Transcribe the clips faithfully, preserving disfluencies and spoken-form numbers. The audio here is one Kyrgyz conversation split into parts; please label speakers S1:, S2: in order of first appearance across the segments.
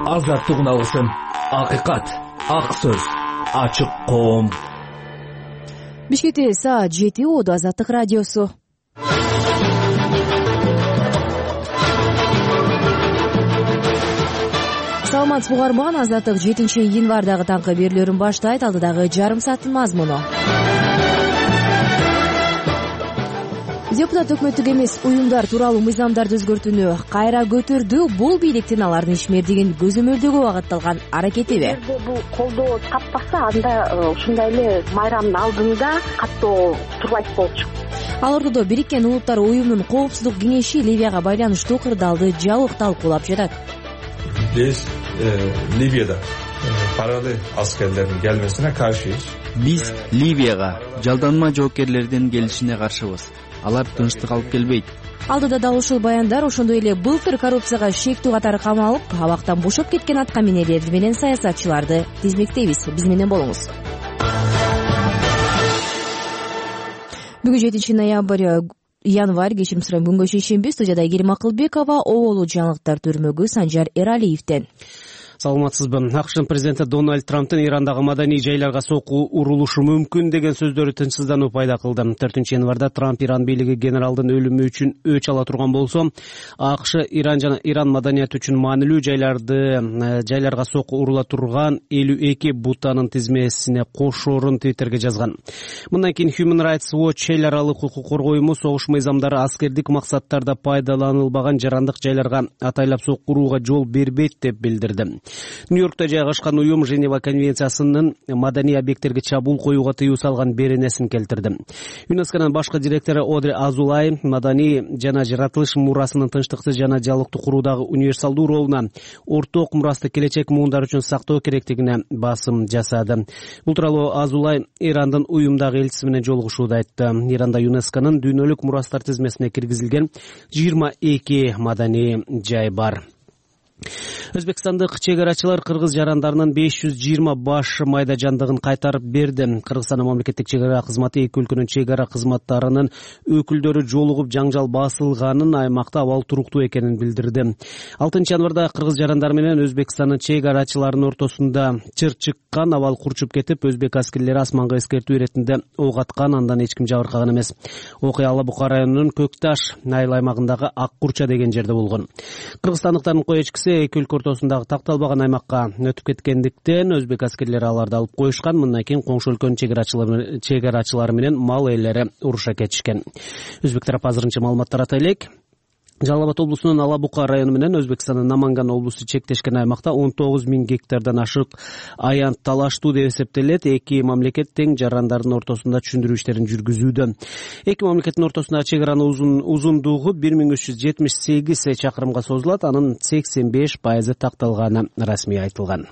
S1: азаттыгын алсын. Акыйкат, ак сөз, ачык коом.
S2: Бишкекте саат жети Оодо Азаттык радиосу. Саламатсызбы угарман, Азаттык жетинчи январдагы таңкы берүүлөрүн баштайт. Алдыдагы жарым сааттын мазмуну. Депутат өкмөттүк эмес уюмдар тууралуу мыйзамдарды өзгөртүүнү кайра көтөрдү. Бул бийликтин алардын ишмердигин көзөмөлдөгө багытталган аракетиби?
S3: Эгерде бул колдоо таппаса, анда ушундай эле майрамдын алдында каттоо турбайт болчу.
S2: Ал ортодо Бириккен Улуттар уюмунун коопсуздук кеңеши Ливияга байланыштуу кырдаалды жабык талкуулап жатат.
S4: Биз Ливияда параллель аскерлердин келмесине каршыбыз.
S5: Биз Ливияга жалданма жоокерлердин келишине каршыбыз. Алар тынчтык алып келбейт.
S2: Алдыда дал ушул баяндар ошондой эле былтыр коррупцияга шектүү катары камалып, абактан бошоп кеткен аткаминерлер менен саясатчыларды тизмектейбиз. Биз менен болуңуз. Бүгүн жетинчи январь, кечирим сурайм, күнгө шейшемби. Студияда Айгерим Акылбекова, оболу жаңылыктар төрмөгү Санжар Эралиевден.
S6: Саламатсызбы. АКШтын президенти Дональд Трамптын Ирандагы маданий жайларга сокку урулушу мүмкүн деген сөздөрү тынчсыздануу пайда кылды. төртүнчү январда Трамп Иран бийлиги генералдын өлүмү үчүн өч ала турган болсо, АКШ Иран жана Иран маданияты үчүн маанилүү жайларды жайларга сокку урула турган элүү эки бутанын тизмесине кошоорун Твиттерге жазган. Мындан кийин Human Rights Watch эл аралык укук коргоо уюму согуш мыйзамдары аскердик максаттарда пайдаланылбаган жарандык жайларга атайлап сокку урууга жол бербейт деп билдирди. Нью-Йоркто жайгашкан уюм Женева конвенциясынын маданий объекттерге чабуул коюуга тыюу салган беренесин келтирди. ЮНЕСКОнун башкы директору Одри Азулай маданий жана жаратылыш мурасынын тынчтыкты жана диалогду куруудагы универсалдуу ролуна, орток мурасты келечек муундар үчүн сактоо керектигине басым жасады. Бул тууралуу Азулай Ирандын уюмдагы элчиси менен жолугушууда айтты. Иранда ЮНЕСКонун дүйнөлүк мурастар тизмесине киргизилген жыйырма эки маданий жай бар. Өзбекстандык чек арачылар кыргыз жарандарынын беш жүз жыйырма баш майда жандыгын кайтарып берди. Кыргызстандын мамлекеттик чек ара кызматы эки өлкөнүн чек ара кызматтарынын өкүлдөрү жолугуп жаңжал басылганын, аймакта абал туруктуу экенин билдирди. алтынчы январда кыргыз жарандары менен Өзбекстандын чек арачыларынын ортосунда чыр чыккан, абал курчуп кетип, өзбек аскерлери асманга эскертүү иретинде ок аткан, андан эч ким жабыркаган эмес. Окуя Ала Бука районунун Көкташ айыл аймагындагы Ак Курча деген жерде болгон. Кыргызстандыктардын коечкиси эки өлкө ортосундагы такталбаган аймакка өтүп кеткендиктен өзбек аскерлери аларды алып коюшкан. Мындан кийин коңшу өлкөнүн чек арачылары менен мал ээлери уруша кетишкен. Өзбек тарап азырынча маалыматтар ата элек. Жалал Абад облусунун Ала Бука району менен Өзбекстандын Наманган облусу чектешкен аймакта он тогуз миң гектардан ашык аян талаштуу деп эсептелет. Эки мамлекет тең жарандардын ортосунда түшүндүрүү иштерин жүргүзүүдө. Эки мамлекеттин ортосундагы чек аранын узун узундугу бир миң үч жүз жетимиш сегиз чакырымга созулат. Анын сексен беш пайызы такталганы расмий айтылган.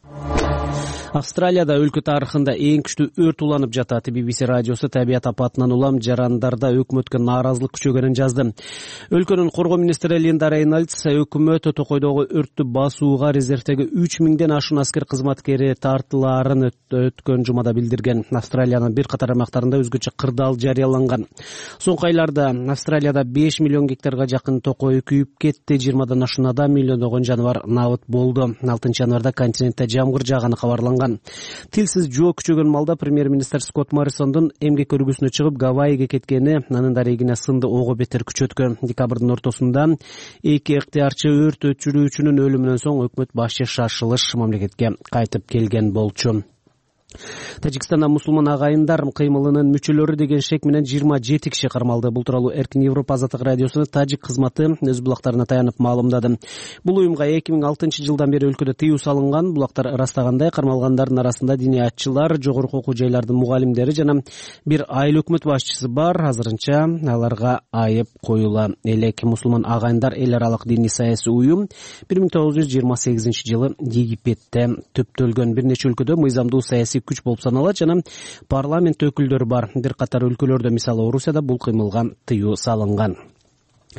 S6: Австралияда өлкө тарыхында эң күчтүү өрт уланып жатат. би би си радиосу табият апатынан улам жарандарда өкмөткө нааразылык күчөгөнүн жазды. Өлкөнүн коргоо министри Линда Рейнольдс өкмөт Токойдогу өрттү басууга резервдеги үч миңден ашуун аскер кызматкери тартылаарын өткөн жумада билдирген. Австралиянын бир катар аймактарында өзгөчө кырдаал жарыяланган. Соңку айларда Австралияда беш миллион гектарга жакын токой күйүп кетти. жыйырмадан ашуун адам, миллиондогон жаныбар набыт болду. алтынчы январда континентте жамгыр жааганы кабарланган. Тилсиз жоо күчөгөн малда премьер-министр Скотт Моррисондун эмгек көргүсүнө чыгып Гавайиге кеткени анын дарегине сынды ого бетер күчөткөн. Декабрдын ортосунда эки ыктыярчы өрт өчүрүүчүнүн өлүмүнөн соң өкмөт башчы шашылыш мамлекетке кайтып келген болчу. Тажикстанда мусулман агайындар кыймылынын мүчөлөрү деген шек менен жыйырма жети киши кармалды. Бул тууралуу Эркин Европа Азаттык радиосунун тажик кызматы өз булактарына таянып маалымдады. Бул уюмга эки миң алтынчы жылдан бери өлкөдө тыюу салынган. Булактар ырастагандай, кармалгандардын арасында диниятчылар, жогорку окуу жайлардын мугалимдери жана бир айыл өкмөт башчысы бар. Азырынча аларга айып коюла элек. Мусулман агайындар эл аралык диний саясий уюм бир миң тогуз жүз жыйырма сегизинчи жылы Египетте түптөлгөн. Бир нече өлкөдө мыйзамдуу саясий күч болуп саналат жана парламент өкүлдөрү бар. Бир катар өлкөлөрдө, мисалы Орусияда, бул кыймылга тыюу салынган.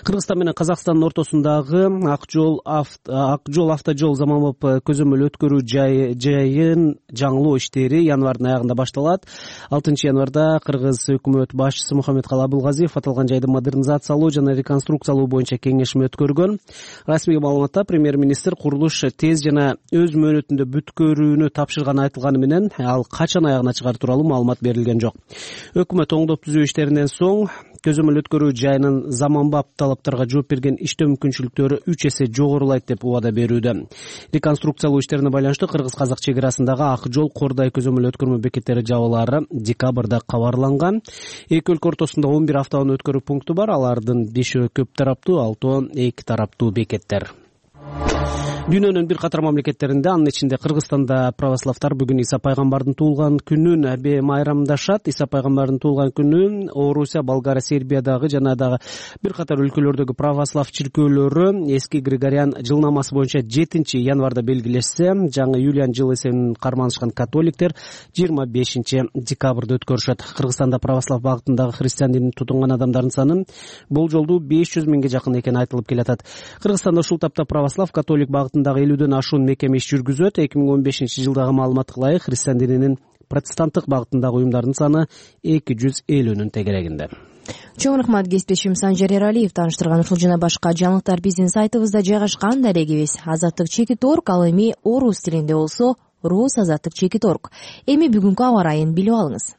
S6: Кыргызстан менен Казакстандын ортосундагы ак жол ак жол автожол заманбап көзөмөл өткөрүү жайын жаңылоо иштери январдын аягында башталат. алтынчы январда Кыргыз өкмөт башчысы Мухаммедкалый Абылгазиев аталган жайды модернизациялоо жана реконструкциялоо боюнча кеңешме өткөргөн. Расмий маалыматта премьер-министр курулуш тез жана өз мөөнөтүндө бүткөрүүнү тапшырганы айтылганы менен ал качан аягына чыгаар тууралуу маалымат берилген жок. Өкмөт оңдоп түзүү иштеринен соң көзөмөл өткөрүү жайынын заманбап талаптарга жооп берген иштөө мүмкүнчүлүктөрү үч эсе жогорулайт деп убада берүүдө. Реконструкциялоо иштерине байланыштуу кыргыз-казак чек арасындагы ак жол Кордай көзөмөл өткөрмө бекеттери жабылаары декабрда кабарланган. Эки өлкө ортосунда он бир автоунаа өткөрүү пункту бар. Алардын бешөө көп тараптуу, алтоо эки тараптуу бекеттер. Дүйнөнүн бир катар мамлекеттеринде, анын ичинде Кыргызстанда православтар бүгүн Иса пайгамбардын туулган күнүн майрамдашат. Иса пайгамбардын туулган күнүн Орусия, Болгария, Сербиядагы жана дагы бир катар өлкөлөрдөгү православ чиркөөлөрү эски Григориан жылнамасы боюнча жетинчи январда белгилешсе, жаңы Юлиан жыл эсебинен карманышкан католиктер жыйырма бешинчи декабрда өткөрүшөт. Кыргызстанда православ багытындагы христиан динин тутунган адамдардын саны бул жолду беш жүз миңге жакын экени айтылып келатат. Кыргызстанда ушул тапта православ, католик багытында элүүдөн ашуун мекеме иш жүргүзөт. эки миң он бешинчи жылдагы маалыматка ылайык христиан дининин протестанттык багытындагы уюмдардын саны эки жүз элүүнүн тегерегинде.
S2: Чоң рахмат кесиптешим Санжар Эралиев тааныштырган ушул жана башка жаңылыктар биздин сайтыбызда жайгашкан. Дарегибиз азаттык чекит точка орг, ал эми орус тилинде болсо рус азаттык чекит точка орг. Эми бүгүнкү аба ырайын билип алыңыз.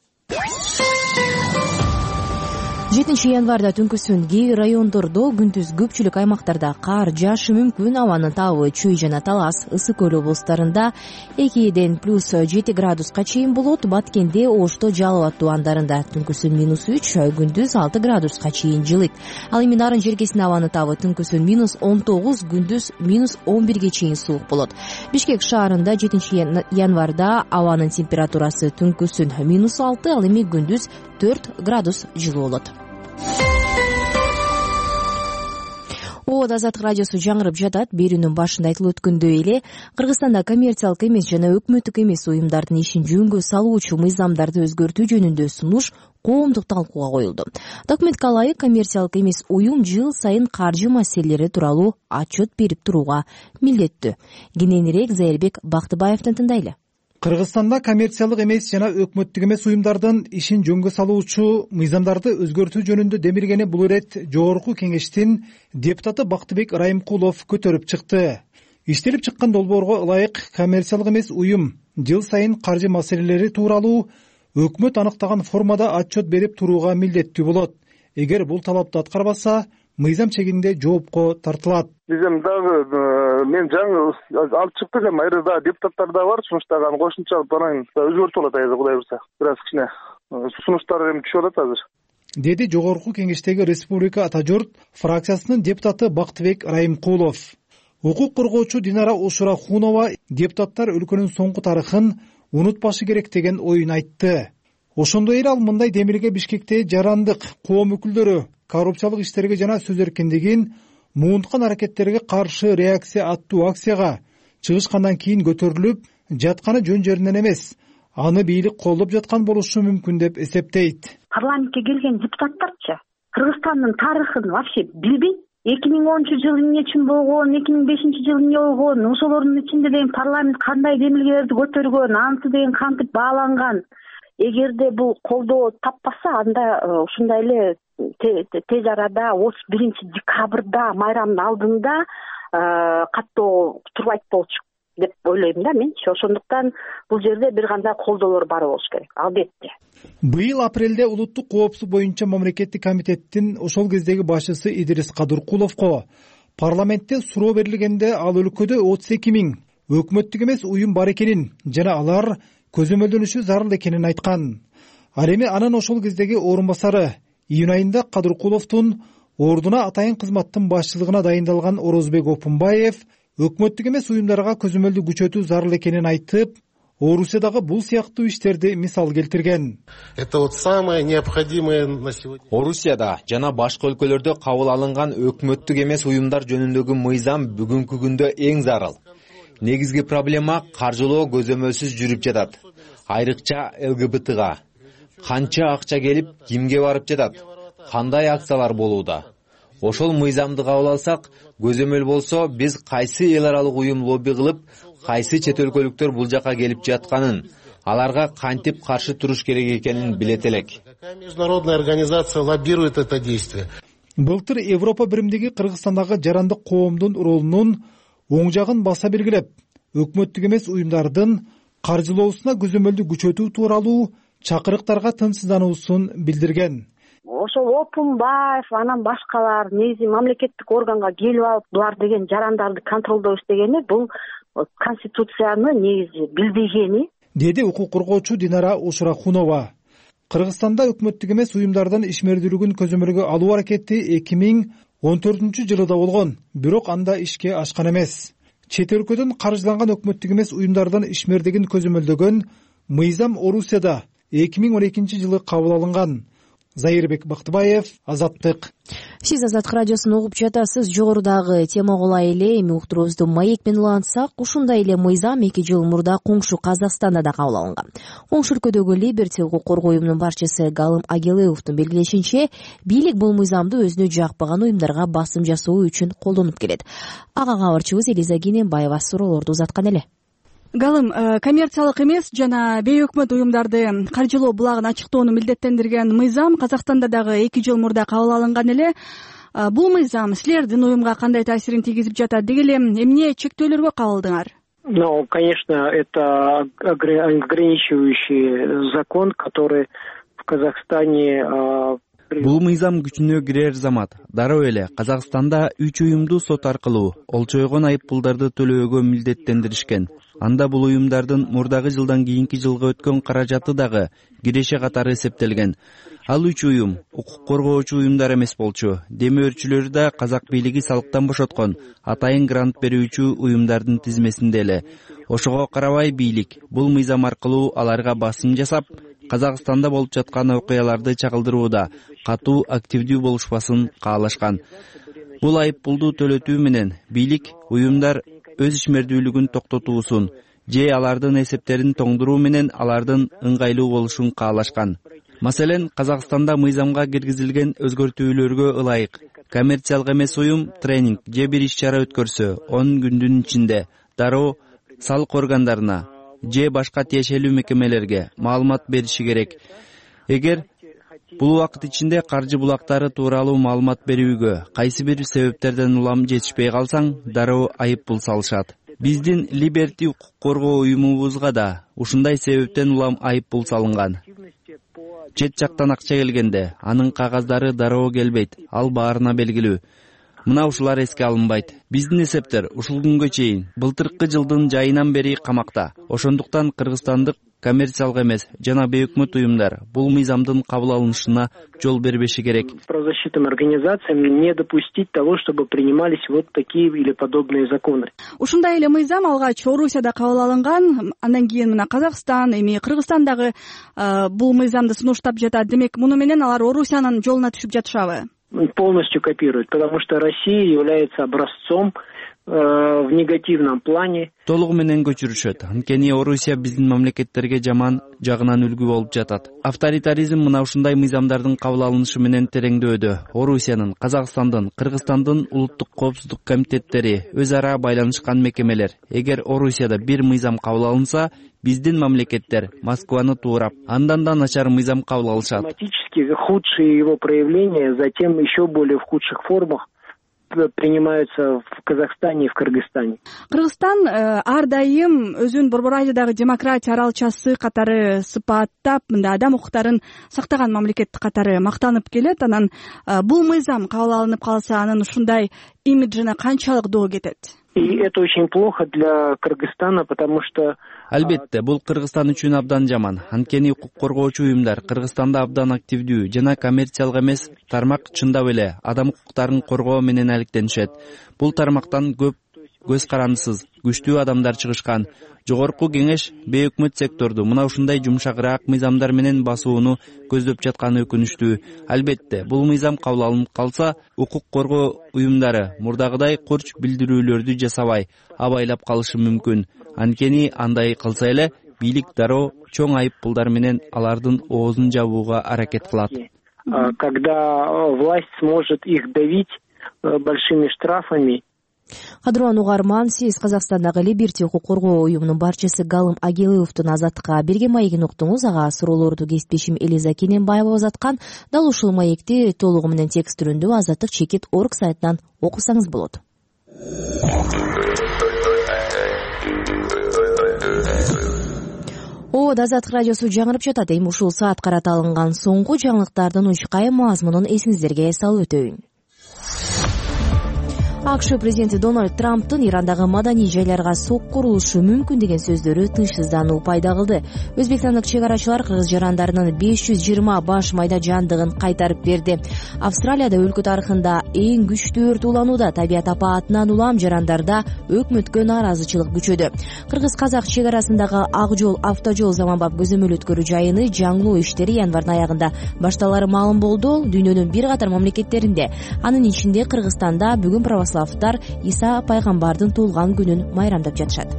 S2: жетинчи январда түнкүсүн кээ бир райондордо, күндүз көпчүлүк аймактарда кар жаашы мүмкүн. Абанын табы чүй жана талас, ысык көл облустарында экиден плюс жети градуска чейин болот. Баткенде, Ошто, Жалал аттуу андарында түнкүсүн минус үч, күндүз алты градуска чейин жылыйт. Ал эми Нарын жергесинин абанын табы түнкүсүн минус он тогуз, күндүз минус он бирге чейин суук болот. Бишкек шаарында жетинчи январда абанын температурасы түнкүсүн минус алты, ал эми күндүз төрт градус жылуу болот. Оод Азаттык радиосу жаңырып жатат. Берүүнүн башында айтылып өткөндөй эле, Кыргызстанда коммерциялык эмес жана өкмөттүк эмес уюмдардын ишин жөнгө салуучу мыйзамдарды өзгөртүү жөнүндө сунуш коомдук талкууга коюлду. Документке ылайык, коммерциялык эмес уюм жыл сайын каржы маселелери тууралуу отчет берип турууга милдеттүү. Кененирээк Зайырбек Бактыбаевден тыңдайлы.
S7: Кыргызстанда коммерциялык эмес жана өкмөттүк эмес уюмдардын ишин жөнгө салуучу мыйзамдарды өзгөртүү жөнүндө демилгени бул ирет Жогорку Кеңештин депутаты Бактыбек Райымкулов көтөрүп чыкты. Иштелип чыккан долбоорго ылайык, коммерциялык эмес уюм жыл сайын каржы маселелери тууралуу өкмөт аныктаган формада отчет берип турууга милдеттүү болот. Эгер бул талапты аткарбаса, мыйзам чегинде жоопко тартылат.
S8: Бизден дагы мен жаңы алып чыктык, эми айрда депутаттар да бар, сунуштаган кошумча анан өзгөртүп алат азыр, Кудай буйрса. Бир аз кичине сунуштар эми түшүп атат азыр. Деди Жогорку Кеңештеги Республика Ата журт фракциясынын депутаты Бактыбек Райымкулов. Укук коргоочу Динара Ушурахунова депутаттар өлкөнүн соңку тарыхын унутпашы керек деген оюн айтты. Ошондой эле ал мындай демилге Бишкекте жарандык коом өкүлдөрү коррупциялык иштерге жана сөз эркиндигин муунткан аракеттерге каршы реакция аттуу акцияга чыгышкандан кийин көтөрүлүп жатканы жөн жеринен эмес, аны бийлик колдоп жаткан болушу мүмкүн деп эсептейт.
S3: Парламентке келген депутаттарчы Кыргызстандын тарыхын вообще билбейт. эки миң онунчу жылы эмне үчүн болгон, эки миң бешинчи жылы эмне болгон, ошолордун ичинде деген парламент кандай демилгелерди көтөргөн, анысы деген кантип бааланган. Эгерде бул колдоо таппаса, анда ушундай эле тез арада отуз биринчи декабрда майрамдын алдында каттоо турбайт болчу деп ойлойм да менчи. Ошондуктан бул жерде бир кандай колдоолор бар болуш керек, албетте.
S7: Быйыл апрелде улуттук коопсуздук боюнча мамлекеттик комитеттин ошол кездеги башчысы Идрис Кадыркуловго парламентте суроо берилгенде ал өлкөдө отуз эки миң өкмөттүк эмес уюм бар экенин жана алар көзөмөлдөнүшү зарыл экенин айткан. Ал эми анын ошол кездеги орун басары июнь айында Кадыркуловдун ордуна атайын кызматтын башчылыгына дайындалган Орозбек Опунбаев өкмөттүк эмес уюмдарга көзөмөлдү күчөтүү зарыл экенин айтып, Орусиядагы бул сыяктуу иштерди мисал келтирген.
S9: Это вот самое необходимое на сегодня.
S1: Орусияда жана башка өлкөлөрдө кабыл алынган өкмөттүк эмес уюмдар жөнүндөгү мыйзам бүгүнкү күндө эң зарыл. Негизги проблема каржылоо көзөмөлсүз жүрүп жатат. Айрыкча эл гэ бэ тэга. Канча акча келип, кимге барып жатат? Кандай акциялар болууда? ошол мыйзамды кабыл алсак, көзөмөл болсо биз кайсы эл аралык уюм лобби кылып, кайсы чет өлкөлүктөр бул жака келип жатканын, аларга кантип каршы туруш керек экенин билет элек.
S9: Какая международная организация лоббирует это действие?
S7: Былтыр Европа биримдиги Кыргызстандагы жарандык коомдун ролунун оң жагын баса белгилеп, өкмөттүк эмес уюмдардын каржылоосуна көзөмөлдү күчөтүү тууралуу чакырыктарга тынчсыздануусун билдирген.
S3: Ошол Опунбаев анан башкалар негизи мамлекеттик органга келип алып булар деген жарандарды контролдоо istегени бул конституцияны негизи билбегени, деди укук коргоочу Динара Ушурахунова. Кыргызстанда өкмөттүк эмес уюмдардын ишмердүүлүгүн көзөмөлгө алуу аракети эки миң он төртүнчү жылда болгон, бирок анда ишке ашкан эмес. Чет өлкөдөн каржыланган өкмөттүк эмес уюмдардын ишмердигин көзөмөлдөгөн мыйзам Орусияда эки миң он экинчи жылы кабыл алынган. Зайырбек Бактыбаев, Азаттык.
S2: Сиз Азаттык радиосун угуп жатасыз. Жогорудагы темага улай эле эми уктуруубузду маек менен улантсак, ушундай эле мыйзам эки жыл мурда коңшу Казакстанда да кабыл алынган. Коңшу өлкөдөгү Либерти укук коргоо уюмунун башчысы Галым Агилеевдин белгилешинче, бийлик бул мыйзамды өзүнө жакпаган уюмдарга басым жасоо үчүн колдонуп келет. Ага кабарчыбыз Элиза Кененбаева суроолорду узаткан эле.
S10: Галым, коммерциялык эмес жана бейөкмөт уюмдарды каржылоо булагын ачыктоону милдеттендирген мыйзам Казакстанда дагы эки жыл мурда кабыл алынган эле. Бул мыйзам силердин уюмга кандай таасирин тийгизип жатат? Деги эле эмне чектөөлөргө кабылдыңар?
S11: Ну, конечно, это ограничивающий закон, который в Казахстане.
S5: Бул мыйзам күчүнө кирер замат. Дароо эле Казакстанда үч уюмду сот аркылуу олчойгон айыппулдарды төлөөгө милдеттендиришкен. Анда бул уюмдардын мурдагы жылдан кийинки жылга өткөн каражаты дагы киреше катары эсептелген. Ал үч уюм укук коргоочу уюмдар эмес болчу. Демөөрчүлөрү да казак бийлиги салыктан бошоткон атайын грант берүүчү уюмдардын тизмесинде эле. Ошого карабай бийлик бул мыйзам аркылуу аларга басым жасап, Казакстанда болуп жаткан окуяларды чагылдырууда катуу активдүү болушпасын каалашкан. Бул айыппулду төлөтүү менен бийлик уюмдар өз ишмердүүлүгүн токтотуусун же алардын эсептерин тоңдуруу менен алардын ыңгайлуу болушун каалашкан. Маселен, Казакстанда мыйзамга киргизилген өзгөртүүлөргө ылайык коммерциялык эмес уюм тренинг же бир иш-чара өткөрсө, он күндүн ичинде дароо салык органдарына же башка тиешелүү мекемелерге маалымат бериши керек. Эгер бул убакыт ичинде каржы булактары тууралуу маалымат берүүгө кайсы бир себептерден улам жетишпей калсаң, дароо айыппул салышат. Биздин Либерти укук коргоо уюмубузга да ушундай себептен улам айыппул салынган. Чет жактан акча келгенде анын кагаздары дароо келбейт, ал баарына белгилүү. Мына ушулар эске алынбайт. Биздин эсептер ушул күнгө чейин былтыркы жылдын жайынан бери камакта. Ошондуктан кыргызстандык коммерциялык эмес жана бейөкмөт уюмдар бул мыйзамдын кабыл алынышына жол бербеши керек.
S11: Правозащитным организациям не допустить того, чтобы принимались вот такие или подобные законы.
S10: Ушундай эле мыйзам алгач Орусияда кабыл алынган, андан кийин мына Казакстан, эми Кыргызстандагы бул мыйзамды сунуштап жатат. Демек, муну менен алар Орусиянын жолуна түшүп жатышабы?
S11: Полностью копируют, потому что Россия является образцом э, в негативном плане.
S5: Толугу менен көчүрүшөт. Анткени Орусия биздин мамлекеттерге жаман жагынан үлгү болуп жатат. Авторитаризм мына ушундай мыйзамдардын кабыл алынышы менен тереңдөөдө. Орусиянын, Казакстандын, Кыргызстандын улуттук коопсуздук комитеттери өз ара байланышкан мекемелер. Эгер Орусияда бир мыйзам кабыл алынса, биздин мамлекеттер Москваны туурап, андан да начар мыйзам кабыл алышат.
S11: Автоматически худшие его проявления затем еще более в худших формах принимаются в Казахстане и в Кыргызстане.
S10: Кыргызстан ар дайым өзүн Борбор Азиядагы демократия аралчасы катары сыпаттап, мында адам укуктарын сактаган мамлекет катары мактанып келет. Анан бул мыйзам кабыл алынып калса, анын ушундай имиджине канчалык доо кетет?
S11: И это очень плохо для Кыргызстана, потому что
S5: Албетте, бул Кыргызстан үчүн абдан жаман. Анткени укук коргоочу уюмдар Кыргызстанда абдан активдүү жана коммерциялык эмес тармак чындап эле адам укуктарын коргоо менен алектенишет. Бул тармактан көп көз карандысыз, күчтүү адамдар чыгышкан. Жогорку кеңеш бейөкмөт секторду мына ушундай жумшагыраак мыйзамдар менен басууну көздөп жатканы өкүнүчтүү. Албетте, бул мыйзам кабыл алынып калса, укук коргоо уюмдары мурдагыдай курч билдирүүлөрдү жасабай, абайлап калышы мүмкүн. Анткени андай кылса эле бийлик дароо чоң айыппулдар менен алардын оозун жабууга аракет кылат.
S11: Когда власть сможет их давить большими штрафами.
S2: Кадырбан угарман, сиз Казакстандагы Либерти укук коргоо уюмунун барчысы Галым Агиловдун азаттыкка берген маегин уктуңуз. Ага суроолорду кесиптешим Элиза Кененбаева узаткан. Дал ушул маекти толугу менен текст түрүндө азаттык чекит орг сайтынан окусаңыз болот. О, Азаттык радиосу жаңырып жатат. Эми ушул саат карата алынган соңку жаңылыктардын учкай мазмунун эсиңиздерге салып өтөйүн. АКШ президенти Дональд Трамптын Ирандагы маданий жайларга сок курулушу мүмкүн деген сөздөрү тынчсыздануу пайда кылды. Өзбекстандык чек арачылар кыргыз жарандарынын беш жүз жыйырма баш майда жандыгын кайтарып берди. Австралияда өлкө тарыхында эң күчтүү өрт уланууда. Табият апаатынан улам жарандарда өкмөткө нааразычылык күчөдү. Кыргыз-казак чек арасындагы Ак жол автожол заманбап көзөмөл өткөрүү жайыны жаңылоо иштери январдын аягында башталары маалым болду. Дүйнөнүн бир катар мамлекеттеринде, анын ичинде Кыргызстанда бүгүн православ Иса пайгамбардын туулган күнүн майрамдап жатышат.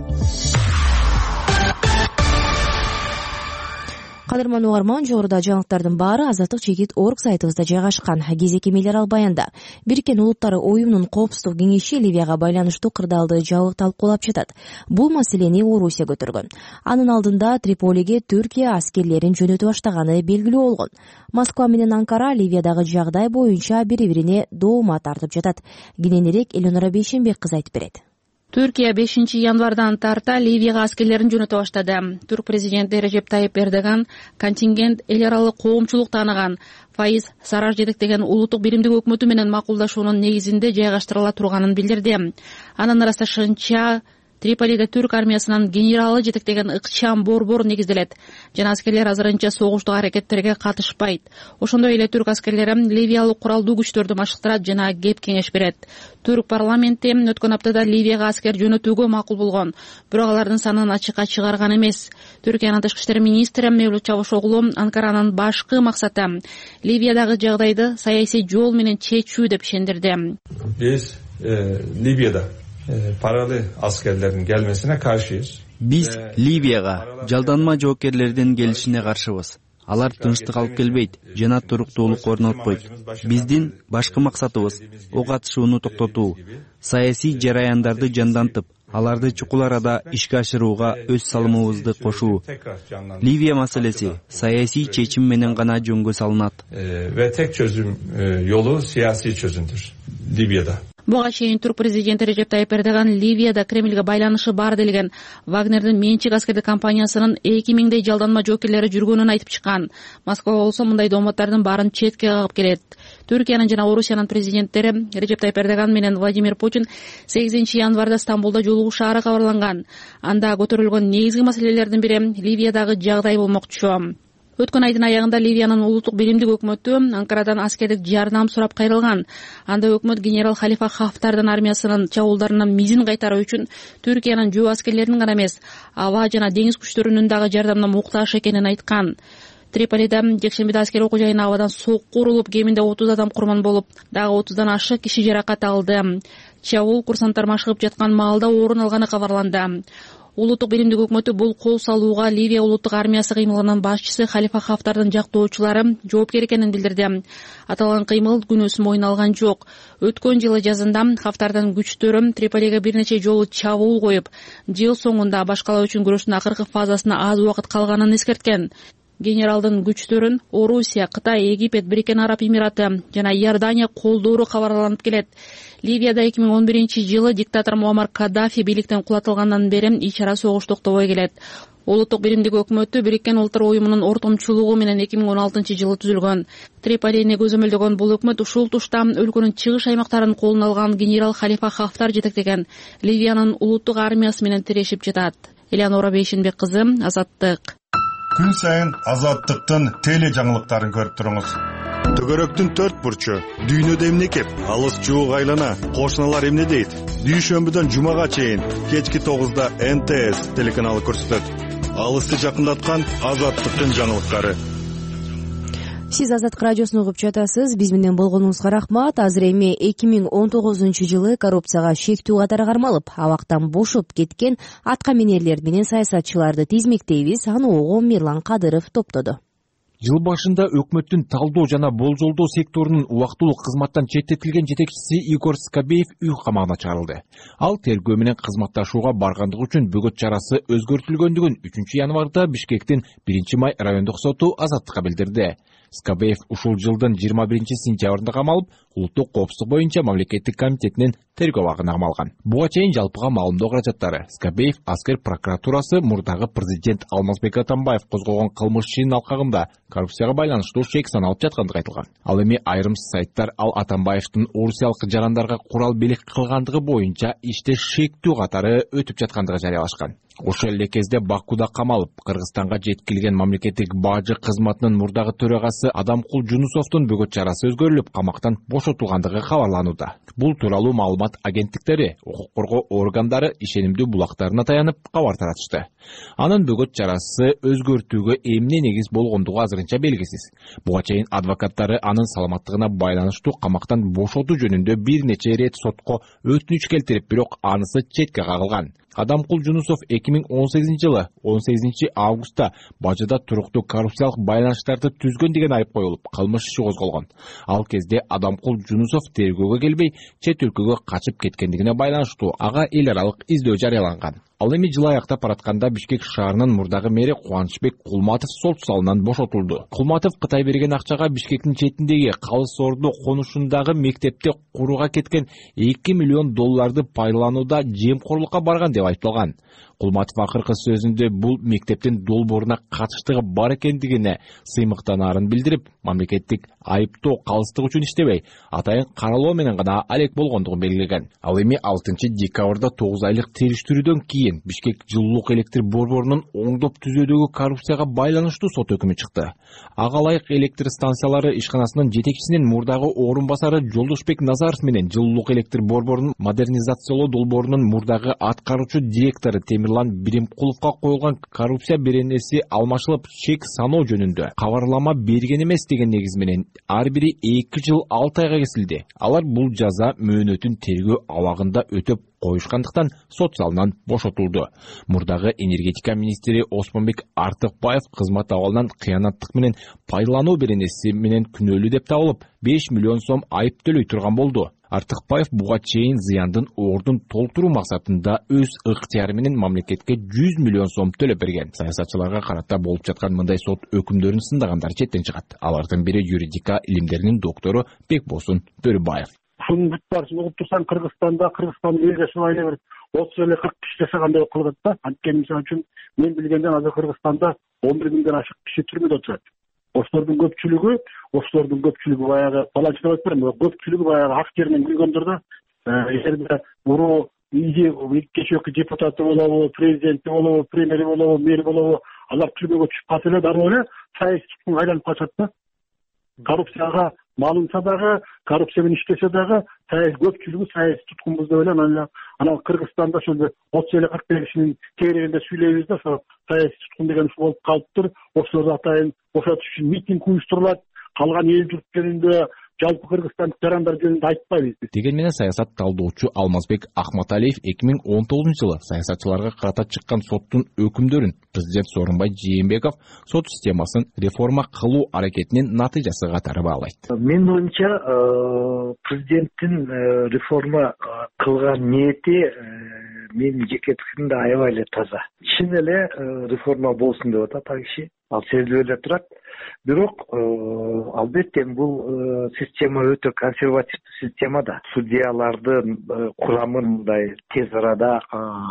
S2: Кадырман угарман, жогоруда жаңылыктардын баары азаттык чекит орг сайтыбызда жайгашкан. Кезекемелер ал баянда. Бириккен Улуттар Оюмунун Коопсуздук кеңеши Ливияга байланыштуу кырдаалды жабык талкуулап жатат. Бул маселени Орусия көтөргөн. Анын алдында Триполиге Түркия аскерлерин жөнөтө баштаганы белгилүү болгон. Москва менен Анкара Ливиядагы жагдай боюнча бири-бирине доомат тартып жатат. Кененирээк Элонора Бейшенбек кыз айтып берет.
S12: Түркия бешинчи январдан тарта Ливияга аскерлерин жөнөтө баштады. Түрк президенти Режеп Тайип Эрдоган контингент эл аралык коомчулук тааныган Фаиз Сараж жетектеген улуттук биримдик өкмөтү менен макулдашуунун негизинде жайгаштырыла турганын билдирди. Анын ырасташынча Триполиде түрк армиясынын генералы жетектеген ыкчам борбор негизделет жана аскерлер азырынча согуштук аракеттерге катышпайт. Ошондой эле түрк аскерлери ливиялык куралдуу күчтөрдү машыктырат жана кеп кеңеш берет. Түрк парламенти өткөн аптада Ливияга аскер жөнөтүүгө макул болгон, бирок алардын санын ачыкка чыгарган эмес. Түркиянын тышкы иштер министри Мевлут Чавушоглу Анкаранын башкы максаты Ливиядагы жагдайды саясий жол менен чечүү деп ишендирди.
S4: Биз Ливияда paralı askerlerin gelmesine karşıyız.
S5: Биз Ливияга жалданма жоокерлердин келишине каршыбыз. Алар тынчтык алып келбейт жана туруктуулук орнотпойт. Биздин башкы максатыбыз ок атышууну токтотуу, саясий жараяндарды жандантып, аларды чукул арада ишке ашырууга өз салымыбызды кошуу. Ливия маселеси саясий чечим менен гана жөнгө салынат.
S4: Ve tek çözüm yolu siyasi çözümdür Libya'da.
S12: Буга чейин Түрк президенти Режеп Тайип Эрдоган Ливияда Кремльге байланышы бар делген Вагнердин менчик аскердик компаниясынын эки миңдей жалданма жоокерлери жүргөнүн айтып чыккан. Москва болсо мындай дооматтардын баарын четке кагып келет. Түркиянын жана Орусиянын президенттери Режеп Тайип Эрдоган менен Владимир Путин сегизинчи январда Стамбулда жолугушаары кабарланган. Анда көтөрүлгөн негизги маселелердин бири Ливиядагы жагдай болмокчу. Өткөн айдын аягында Ливиянын улуттук биримдик өкмөтү Анкарадан аскердик жардам сурап кайрылган. Анда өкмөт генерал Халифа Хафтардын армиясынын чабуулдарынан мизин кайтаруу үчүн Түркиянын жөө аскерлеринин гана эмес, аба жана деңиз күчтөрүнүн дагы жардамына муктаж экенин айткан. Триполиде жекшембиде аскер окуу жайына абадан сокку урулуп, кеминде отуз адам курман болуп, дагы отуздан ашык киши жаракат алды. Чабуул курсанттар машыгып жаткан маалда орун алганы кабарланды. Улуттук биримдик өкмөтү бул кол салууга Ливия улуттук армиясы кыймылынын башчысы Халифа Хафтардын жактоочулары жооптер экенин билдирди. Аталган кыймыл күнөөсүн мойнуна алган жок. Өткөн жылы жазында Хафтардын күчтөрү Триполиге бир нече жолу чабуул коюп, жыл соңунда башкалоо үчүн күрөштүн акыркы фазасына аз убакыт калганын эскерткен. Генералдын күчтөрүн Орусия, Кытай, Египет, Бириккен Араб Эмираты жана Иордания колдоору кабарланып келет. Ливияда эки миң он биринчи жылы диктатор Муаммар Каддафи бийликтен кулатылгандан бери ич ара согуш токтобой келет. Улуттук биримдик өкмөтү Бириккен Улуттар Оюмунун ортомчулугу менен эки миң он алтынчы жылы түзүлгөн. Триполини көзөмөлдөгөн бул өкмөт ушул тушта өлкөнүн чыгыш аймактарын колуна алган генерал Халифа Хафтар жетектеген Ливиянын улуттук армиясы менен тирешип жатат. Элеонора Бейшенбек кызы, Азаттык.
S13: Күн сайын Азаттыктын теле жаңылыктарын көрүп туруңуз. Төгөрөктүн төрт бурчу, дүйнөдө эмне кеп, алыс жуук айлана, кошуналар эмне дейт? Дүйшөмбүдөн жумага чейин кечки тогузда Эн Тэ Эс телеканалы көрсөтөт. Алысты жакындаткан Азаттыктын жаңылыктары.
S2: Сиз Азаттык радиосун угуп жатасыз. Биз менен болгонуңузга рахмат. Азыр эми эки миң он тогузунчу жылы коррупцияга шектүү катары кармалып, абактан бошоп кеткен атка минерлер менен саясатчыларды тизмектейбиз. Аны Мирлан Кадыров топтоду.
S14: Жыл башында өкмөттүн талдоо жана болжолдоо секторунун убактылуу кызматтан четтетилген жетекчиси Игорь Скобеев үй камагына чыгарылды. Ал тергөө менен кызматташууга баргандыгы үчүн бөгөт чарасы өзгөртүлгөндүгүн үчүнчү январда Бишкектин биринчи май райондук соту азаттыкка билдирди. Скобеев ушул жылдын жыйырма биринчи сентябрында камалып, улуттук коопсуздук боюнча мамлекеттик комитетинин тергөө абагына камалган. Буга чейин жалпыга маалымдоо каражаттары Скобеев аскер прокуратурасы мурдагы президент Алмазбек Атамбаев козгогон кылмыш ишинин алкагында коррупцияга байланыштуу шек саналып жаткандыгы айтылган. Ал эми айрым сайттар ал Атамбаевдин орусиялык жарандарга курал белек кылгандыгы боюнча иште шектүү катары өтүп жаткандыгы жарыялашкан. Ошол эле кезде Бакуда камалып, Кыргызстанга жеткирилген мамлекеттик бажы кызматынын мурдагы төрагасы Адамкул Жунусовдун бөгөт чарасы өзгөрүлүп, камактан бошотулгандыгы кабарланууда. Бул тууралуу маалымат агенттиктери, укук коргоо органдары ишенимдүү булактарына таянып кабар таратышты. Анын бөгөт чарасы өзгөртүүгө эмне негиз болгондугу азырынча белгисиз. Буга чейин адвокаттары анын саламаттыгына байланыштуу камактан бошотуу жөнүндө бир нече ирет сотко өтүнүч келтирип, бирок анысы четке кагылган. Адамкул Жунусов эки миң он сегизинчи жылы он сегизинчи августта бажыда туруктуу коррупциялык байланыштарды түзгөн деген айып коюлуп, кылмыш иши козголгон. Ал кезде Адамкул Жунусов тергөөгө келбей, чет өлкөгө качып кеткендигине байланыштуу ага эл аралык издөө жарыяланган. Ал эми жыл аяктап баратканда Бишкек шаарынын мурдагы мэри Кубанычбек Кулматов сот залынан бошотулду. Кулматов Кытай берген акчага Бишкектин четиндеги Калыс Орду конушундагы мектепте курууга кеткен эки миллион долларды пайдаланууда жемкорлукка барган деп айыпталган. Кулматов акыркы сөзүндө бул мектептин долбооруна катыштыгы бар экендигине сыймыктанаарын билдирип, мамлекеттик айыптоо калыстык үчүн иштебей, атайын каралоо менен гана алек болгондугун белгилеген. Ал эми алтынчы декабрда тогуз айлык териштирүүдөн кийин Бишкек жылуулук электр борборунун оңдоп түзүүдөгү коррупцияга байланыштуу сот өкүмү чыкты. Ага ылайык электр станциялары ишканасынын жетекчисинин мурдагы орун басары Жолдошбек Назаров менен жылуулук электр борборунун модернизациялоо долбоорунун мурдагы аткаруучу директору Темирлан Биримкуловго коюлган коррупция беренеси алмашылып, чек саноо жөнүндө кабарлама берген эмес деген негиз менен ар бири эки жыл алты айга кесилди. Алар бул жаза мөөнөтүн тергөө абагында өтөп коюшкандыктан сот залынан бошотулду. Мурдагы энергетика министри Осмонбек Артыкбаев кызмат абалынан кыянаттык менен пайдалануу беренеси менен күнөөлүү деп табылып, беш миллион сом айып төлөй турган болду. Артыкбаев буга чейин зыяндын ордун толтуруу максатында өз ыктыяры менен мамлекетке жүз миллион сом төлөп берген. Саясатчыларга карата болуп жаткан мындай сот өкүмдөрүн сындагандар четтен чыгат. Алардын бири юридика илимдеринин доктору Бекбосун Бөрүбаев.
S15: Шунун бүт баарысын угуп турсаң, Кыргызстанда, Кыргызстандын эл жашоо айла бир отуз эле кырк киши жашагандай болуп калат да. Анткени мисалы үчүн мен билгенден азыр Кыргызстанда он бир миңден ашык киши түрмөдө отурат. Ошолордун көпчүлүгү, ошолордун көпчүлүгү баягы паланчы деп айтпайм, көпчүлүгү баягы ак жеринен күлгөндөр да. Эгерде уруу кечээки депутаты болобу, президенти болобу, премьери болобу, мэри болобу, алар түрмөгө түшүп калса эле дароо эле саясий туткунга айланып калышат да. Коррупцияга малынса дагы, коррупция менен иштесе дагы, саясий көпчүлүгү саясий туткунбуз деп эле анан Кыргызстанда ошол отуз эле кырк кишинин тегерегинде сүйлөйбүз да, саясий туткун деген ушул болуп калыптыр. Ошолорду атайын бошотуш үчүн митинг уюштурулат, калган эл журт жөнүндө, жалпы Кыргызстандык жарандар жөнүндө айтпайбыз.
S14: Деген менен саясат талдоочу Алмазбек Акматалиев эки миң он тогузунчу жылы саясатчыларга карата чыккан соттун өкүмдөрүн президент Сооронбай Жээнбеков сот системасын реформа кылуу аракетинин натыйжасы катары баалайт.
S16: Менин оюмча, президенттин реформа кылган ниети менин жеке пикиримде аябай эле таза. Чын эле реформа болсун деп атат ал киши. Ал сезилип эле турат. Бирок албетте бул система өтө консервативдүү система да. Судьялардын курамын мындай тез арада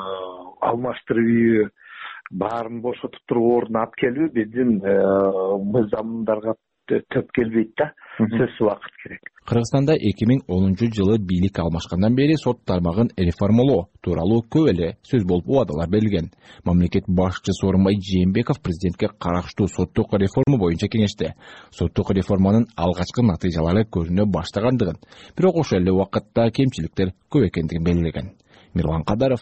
S16: алмаштырып, баарын бошотуп туруп ордуна алып келүү биздин мыйзамдарга төп келбейт да. Сөзсүз убакыт керек.
S14: Кыргызстанда эки миң онунчу жылы бийлик алмашкандан бери сот тармагын реформалоо тууралуу көп эле сөз болуп убадалар берилген. Мамлекет башчысы Сооронбай Жээнбеков президентке караштуу соттук реформа боюнча кеңеште. Соттук реформанын алгачкы натыйжалары көрүнө баштагандыгын, бирок ошол эле убакытта кемчиликтер көп экендигин белгилеген. Мирлан Кадаров,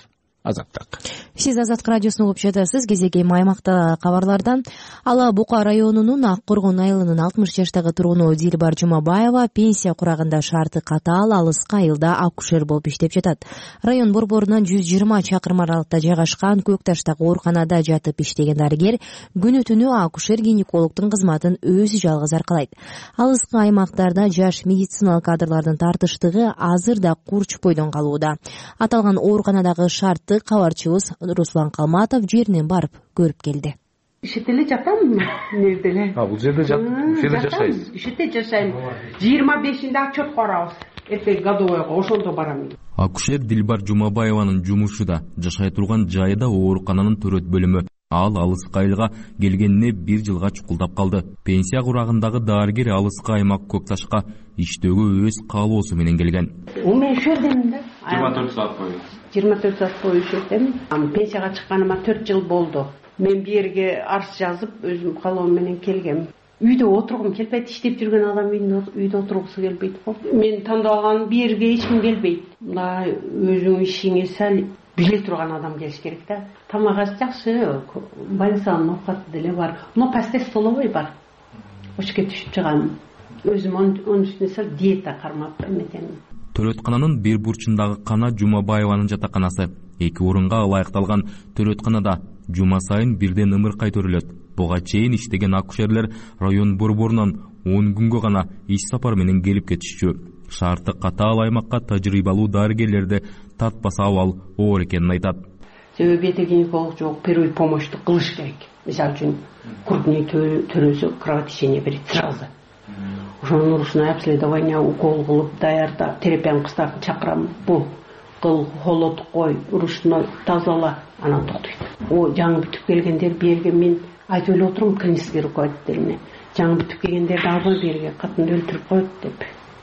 S14: Азаттык.
S2: Сиз Азаттык радиосун угуп жатасыз. Кезеги аймакта кабарлардан Ала Бука районунун Ак Коргон айылынын алтымыш жаштагы тургуну Дилбар Жумабаева пенсия курагында шарты катаал алыскы айылда акушер болуп иштеп жатат. Район борборунан жүз жыйырма чакырым аралыкта жайгашкан Көкташтагы ооруканада жатып иштеген дарыгер күнү түнү акушер-гинекологдун кызматын өзү жалгыз аркалайт. Алыскы аймактарда жаш медициналык кадрлардын тартыштыгы азыр да курчпойдон калууда. Аталган ооруканадагы шартты кабарчыбыз Руслан Калматов жеринен барып көрүп келди.
S17: Ишетеле жатамын мен деле.
S18: А, бул жерде жат, бул жерде жашайсыз.
S17: Ишете жашайм. жыйырма бешинде отчет карабыз. Эртең годовойго ошондо барам.
S19: Акушер Дилбар Жумабаеванын жумушу да, жашай турган жайы да оорукананын төрөт бөлүмү. Ал алыскы айылга келгенине бир жылга чукулдап калды. Пенсия курагындагы дарыгер алыскы аймак Көкташка иштөөгө өз каалоосу менен келген.
S17: Мен üşөдүм да.
S18: жыйырма төрт саат бою.
S17: жыйырма төрт саат бою üşөдүм. Пенсияга чыкканыма төрт жыл болду. Мен бу жерге арыз жазып, өзүм каалоом менен келгем. Үйдө отургум келбейт, иштеп жүргөн адам үйдө отургусу келбейт го. Мен тандап алган бу жерге эч ким келбейт. Мына өзүң ишиңе сал биле турган адам келиш керек да. Тамак аш жакшы, больницанын оокаты деле бар. Мына пастер столовой бар. Ошке түшүп чыгам. Өзүм анын үстүнө сал диета кармап эметем.
S19: Төрөткананын бир бурчундагы кана Жумабаеванын жатаканасы. Эки орунга ылайыкталган төрөтканада жума сайын бирден ымыркай төрөлөт. Буга чейин иштеген акушерлер район борборунан он күнгө гана иш сапар менен келип кетишчү. Шарты катаал аймакка тажрыйбалуу дарыгерлерди тартпаса абал оор экенин айтат.
S17: Себеби гинеколог жок, первый помощьту кылыш керек. Мисалы үчүн крупный төрөсө кровотечение берет сразу. Ошонун урушуна обследование укол кылып даярда терапияны кыстап чакырам. Бул кыл холод кой, урушуну тазала, анан токтойт. О жаңы бүтүп келгендер бу жерге мен айтып эле отурум клинический руководителине. Жаңы бүтүп келгендерди албай бу жерге катынды өлтүрүп коет деп.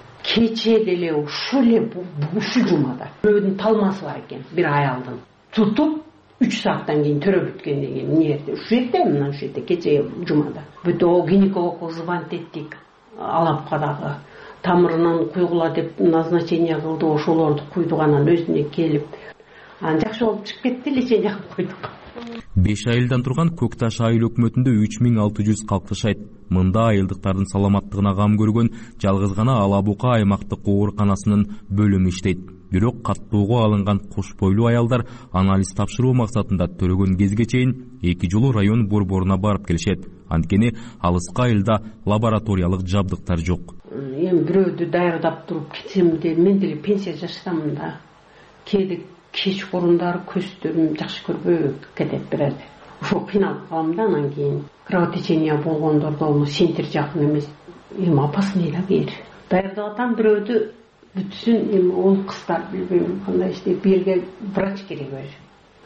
S17: Кече деле ушу эле ушу жумада бирөөнүн талмасы бар экен, бир аялдын. Тутуп үч сааттан кийин төрө бүткөндөн кийин эмне жерде? Ушу жерде, мына ушу жерде кече жумада. Бүтө гинекологго звонить эттик. Алапкадагы тамырынан куйгула деп назначение кылды, ошолорду куйдук, анан өзүнө келип анан жакшы болуп чыгып кетти, лечение кылып койдук.
S19: беш айылдан турган Көкташ айыл өкмөтүндө үч миң алты жүз калк жашайт. Мында айылдыктардын саламаттыгына кам көргөн жалгыз гана Ала Бука аймактык ооруканасынын бөлүмү иштейт. Бирок каттоого алынган кош бойлуу аялдар анализ тапшыруу максатында төрөгөн кезге чейин эки жолу район борборуна барып келишет. Анткени алыскы айылда лабораториялык жабдыктар жок.
S17: Эми бирөөдү даярдап туруп кетсем де мен деле пенсия жаштамын да. Кээде кеч корундары көзтөрүм жакшы көрбөй кетет бираз. Ошо кыйналып калам да, анан кийин кровотечение болгондордо сентир жакын эмес. Эми опасный да бир. Даярдап атам бирөөдү бүтсүн, эми ол кыздар билбейм кандай иштеп, бу жерге врач керек өзү.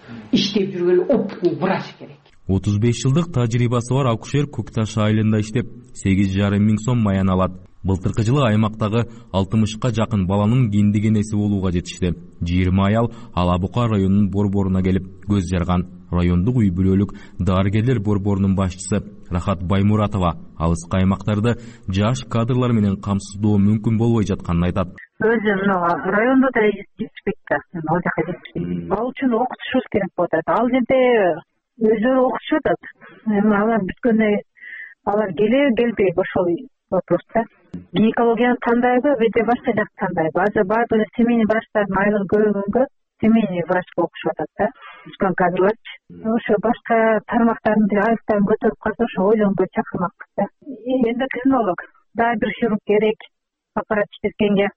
S17: Иштеп жүргөн опытный врач керек.
S19: отуз беш жылдык тажрыйбасы бар акушер Көкташ айылында иштеп сегиз жарым миң сом маян алат. Былтыркы жылы аймактагы алтымышка жакын баланын киндик энеси болууга жетишти. жыйырма аял Ала Бука районунун борборуна келип көз жарган. Райондук үй бүлөлүк дарыгерлер борборунун башчысы Рахат Баймуратова алыскы аймактарды жаш кадрлар менен камсыздоо мүмкүн болбой жатканын айтат.
S20: Өзү райондо да жетишпейт да. Ал жака жетишпейт. Ал үчүн окутушубуз керек болуп атат. Ал жерде өзүлөрү окутуп атат. Эми алар бүткөндө алар келе келбей ошол вопрос да. Гинекологияны тандайбы, беде башка жак тандайбы? Азыр баардыгы семейный врачтардын айлыгы көбөйгөнгө семейный врачка окушуп атат да. Бүткөн кадрларчы. Ошо башка тармактардын айлыктарын көтөрүп калса, ошо ойлонбой чакырмакпыз да. Эндокринолог, дагы бир хирург керек аппарат иштеткенге.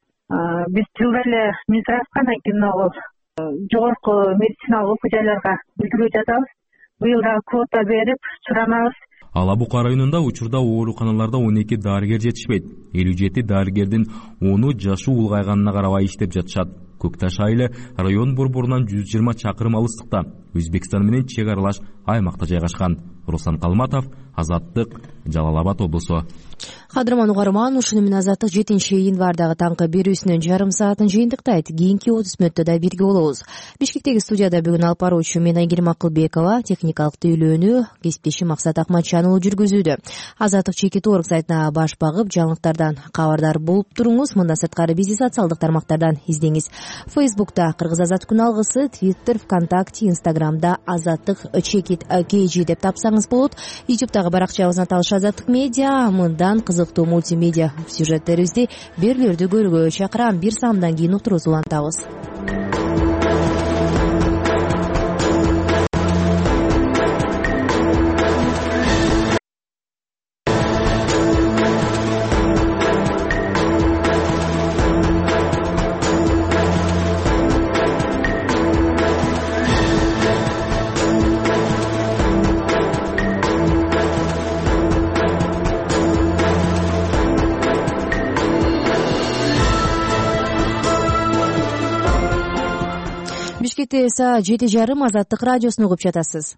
S20: Биз жылда эле Минздравдан кинолог жогорку медициналык окуу жайларга билдирүү жазабыз. Быйыл дагы квота берип суранабыз.
S19: Ала Бука районунда учурда ооруканаларда он эки дарыгер жетишпейт. элүү жети дарыгердин onu жашы улгайганына карабай иштеп жатышат. Көкташ айылы район борборунан жүз жыйырма чакырым алыстыкта, Өзбекстан менен чек аралаш аймакта жайгашкан. Руслан Калматов, Азаттык, Жалал Абад облусу.
S2: Кадырман угарман, ушуну менен Азаттык жетинчи январдагы таңкы берүүсүнүн жарым саатын жыйынтыктайт. Кийинки отуз мүнөттө да бирге болобуз. Бишкектеги студияда бүгүн алып баруучу мен Айгерим Акылбекова, техникалык тейлөөнү кесиптешим Максат Акматчан уулу жүргүзүүдө. Азаттык чекит орг сайтына баш багып, жаңылыктардан кабардар болуп туруңуз. Мындан сырткары бизди социалдык тармактардан издеңиз. Фейсбукта Кыргыз Азат күн алгысы, Твиттер, ВКонтакте, Инстаграмда Азаттык чекит кж деп тапсаңыз болот. Ютубтагы баракчабыздан Талаш Азаттык медиа, мындан кызыктуу мультимедиа сюжеттерибизди, берүүлөрдү көрүүгө чакырам. Бир саамдан кийин отурубузду улантабыз. Бишкекте саат жети жарым Азаттык радиосун угуп жатасыз.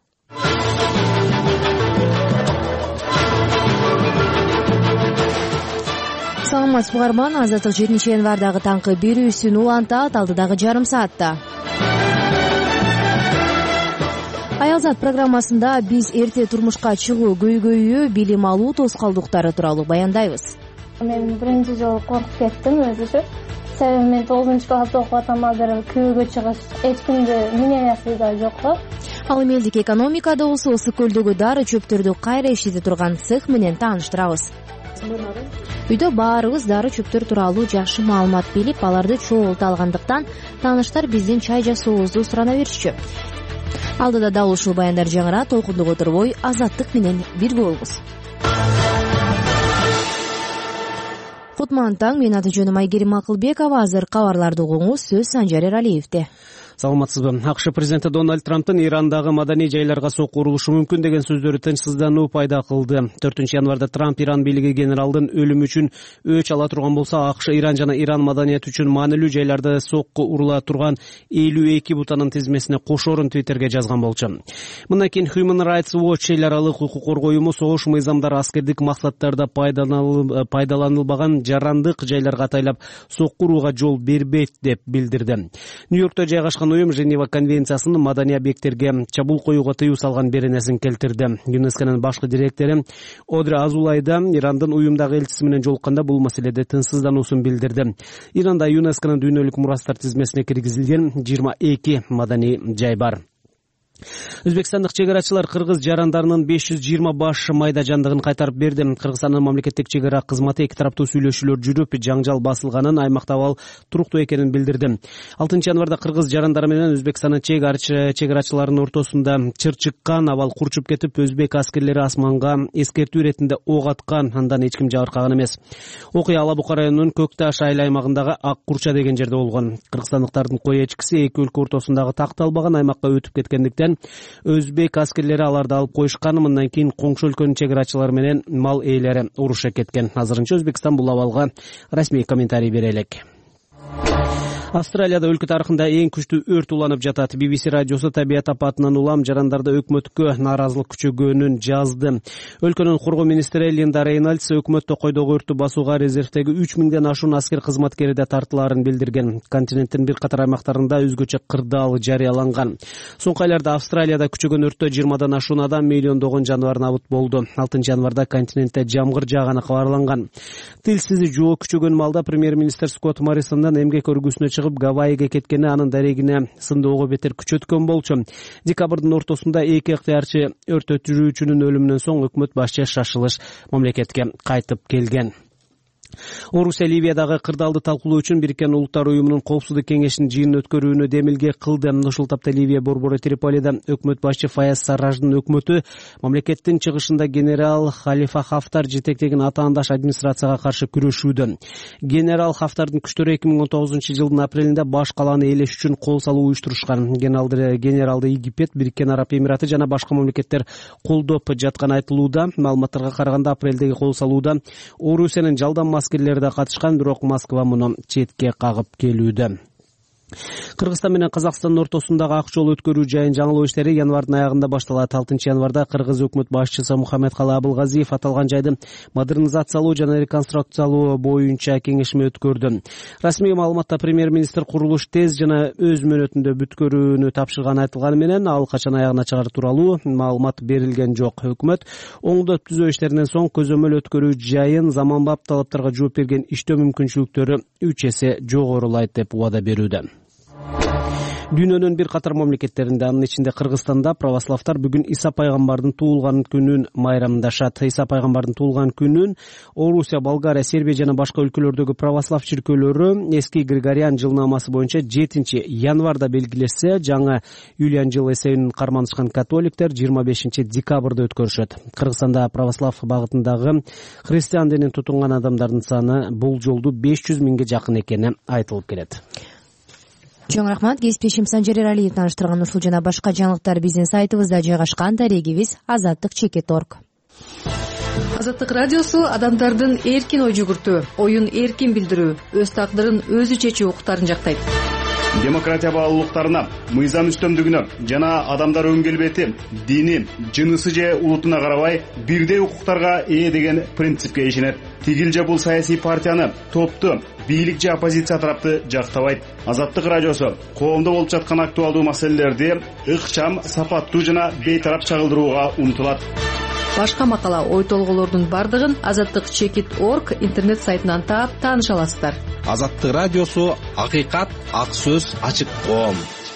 S2: Саламатсызбы угарман, Азаттык жетинчи январдагы таңкы берүүсүн улантат, алдыдагы жарым саатта. Аялзат программасында биз эрте турмушка чыгуу көйгөйү, билим алуу тоскоолдуктары тууралуу баяндайбыз.
S21: Мен биринчи жолу коркуп кеттим өзүчү. Себеби мен тогузунчу класста окуп атам, азыр күйөөгө чыгыш эч кимде мнениясы да жок го.
S2: Ал эми элдик экономикада болсо ысык көлдөгү дары чөптөрдү кайра иштете турган цех менен тааныштырабыз. Үйдө баарыбыз дары чөптөр тууралуу жакшы маалымат билип, аларды чогулта алгандыктан тааныштар биздин чай жасообузду сурана беришчү. Алдыда дал ушул баяндар жаңыра, толкундук отурбой Азаттык менен бирге болобуз. Кутман таң, мен аты-жөнүм Айгерим Акылбекова. Азыр кабарларды угуңуз, сөз Санжар Эралиевде.
S6: Саламатсызбы. АКШ президенти Дональд Трамптын Ирандагы маданий жайларга сокку урулушу мүмкүн деген сөздөрү тынчсыздануу пайда кылды. төртүнчү январда Трамп Иран бийлиги генералдын өлүмү үчүн өч ала турган болсо, АКШ Иран жана Иран маданияты үчүн маанилүү жайларда сокку урула турган элүү эки бутанын тизмесине кошорун Твиттерге жазган болчу. Мындан кийин Human Rights Watch эл аралык укук коргоо уюму согуш мыйзамдары аскердик максаттарда пайдаланылбаган жарандык жайларга атайлап сокку урууга жол бербейт деп билдирди. Нью-Йоркто жайгашкан уюм Женева конвенциясынын маданий объекттерге чабуул коюуга тыюу салган беренесин келтирди. ЮНЕСКОнун башкы директори Одри Азулайда Ирандын уюмдагы элчиси менен жолукканда бул маселеде тынчсыздануусун билдирди. Иранда ЮНЕСКОнун дүйнөлүк мурастар тизмесине киргизилген жыйырма эки маданий жай бар. Өзбекстандык чек арачылар кыргыз жарандарынын беш жүз жыйырма баш майда жандыгын кайтарып берди. Кыргызстандын мамлекеттик чек ара кызматы эки тараптуу сүйлөшүүлөр жүрүп, жаңжал басылганын, аймакта абал туруктуу экенин билдирди. алтынчы январда кыргыз жарандары менен Өзбекстандын чек арачыларынын ортосунда чыр чыккан, абал курчуп кетип, өзбек аскерлери асманга эскертүү иретинде ок аткан, андан эч ким жабыркаган эмес. Окуя Ала Бука районунун Көк Таш айыл аймагындагы Ак Курча деген жерде болгон. Кыргызстандыктардын кой эчкиси эки өлкө ортосундагы такталбаган аймакка өтүп кеткендиктен өзбек аскерлери аларды алып коюшкан. Мындан кийин коңшу өлкөнүн чек арачылары менен мал ээлери урушуп кеткен. Азырынча Өзбекстан бул абалга расмий комментарий бере элек. Австралияда өлкө тарыхында эң күчтүү өрт уланып жатат. би би си радиосу табият апатынан улам жарандарда өкмөткө нааразылык күчөгөнүн жазды. Өлкөнүн коргоо министри Линда Рейнольдс өкмөттө койдогу өрттү басууга резервдеги үч миңден ашуун аскер кызматкери да тартылаарын билдирген. Континенттин бир катар аймактарында өзгөчө кырдаал жарыяланган. Соңку айларда Австралияда күчөгөн өрттө жыйырмадан ашуун адам, миллиондогон жаныбар набыт болду. алтынчы январда континентте жамгыр жааганы кабарланган. Тилсизи жоо күчөгөн малда премьер-министр Скотт Моррисондон эмгек өргүсүнө чыгып Гавайиге кеткени анын дарегине сындоого бетер күчөткөн болчу. Декабрдын ортосунда эки ыктыярчы өрт өчүрүүчүнүн өлүмүнөн соң өкмөт башчы шашылыш мамлекетке кайтып келген. Орусия Ливиядагы кырдаалды талкуулоо үчүн Бириккен Улуттар уюмунун коопсуздук кеңешинин жыйынын өткөрүүнү демилге кылды. Ушул тапта Ливия борбору Триполида өкмөт башчы Фаяз Сарраждын өкмөтү мамлекеттин чыгышында генерал Халифа Хафтар жетектеген атаандаш администрацияга каршы күрөшүүдө. Генерал Хафтардын күчтөрү эки миң он тогузунчу жылдын апрелинде баш калааны ээлеш үчүн кол салуу уюштурушкан. Генералды Египет, Бириккен Араб Эмираты жана башка мамлекеттер колдоп жатканы айтылууда. Маалыматтарга караганда апрелдеги кол салууда Орусиянын жалдан аскерлери да катышкан, бирок Москва муну четке кагып келүүдө. Кыргызстан менен Казакстандын ортосундагы ак жол өткөрүү жайын жаңылоо иштери январдын аягында башталат. алтынчы январда Кыргыз өкмөт башчысы Мухаммедкалы Абылгазиев аталган жайды модернизациялоо жана реконструкциялоо боюнча кеңешме өткөрдү. Расмий маалыматта премьер-министр курулуш тез жана өз мөөнөтүндө бүткөрүүнү тапшырганы айтылганы менен ал качан аягына чыгаар тууралуу маалымат берилген жок. Өкмөт оңдоп түзөө иштеринен соң көзөмөл өткөрүү жайын заманбап талаптарга жооп берген иштөө мүмкүнчүлүктөрү үч эсе жогорулайт деп убада берүүдө. Дүйнөнүн бир катар мамлекеттеринде, анын ичинде Кыргызстанда православтар бүгүн Иса пайгамбардын туулган күнүн майрамдашат. Иса пайгамбардын туулган күнүн Орусия, Болгария, Сербия жана башка өлкөлөрдөгү православ чиркөөлөрү эски Григориан жылнаамасы боюнча жетинчи январда белгилесе, жаңы Юлиан жыл эсебинин карманышкан католиктер жыйырма бешинчи декабрда өткөрүшөт. Кыргызстанда православ багытындагы христиан динин тутунган адамдардын саны бул жолду беш жүз миңге жакын экени айтылып келет.
S2: Чоң рахмат. Кеспешим Санжарер Алиев тааныштырган ушул жана башка жаңылыктар биздин сайтыбызда жайгашкан. Дарегибиз азаттык чекит точка орг.
S8: Азаттык радиосу адамдардын эркин ой жүгүртүү, оюн эркин билдирүү, өз тагдырын өзү чечүү укуктарын жактайт.
S22: Демократия баалуулуктарына, мыйзам үстөмдүгүнө жана адамдар өң келбети, дини, жынысы же улутуна карабай бирдей укуктарга ээ деген принципке ишенет. Тигил же бул саясий партияны, топту, бийлик же оппозиция тарапты жактабайт. Азаттык радиосу коомдо болуп жаткан актуалдуу маселелерди ыкчам, сапаттуу жана бейтарап чагылдырууга умтулат.
S8: Башка макала, ой толголордун бардыгын азаттык чекит точка орг интернет сайтынан таап тааныша аласыздар.
S23: Азаттык радиосу акыйкат, ак сөз, ачык коом.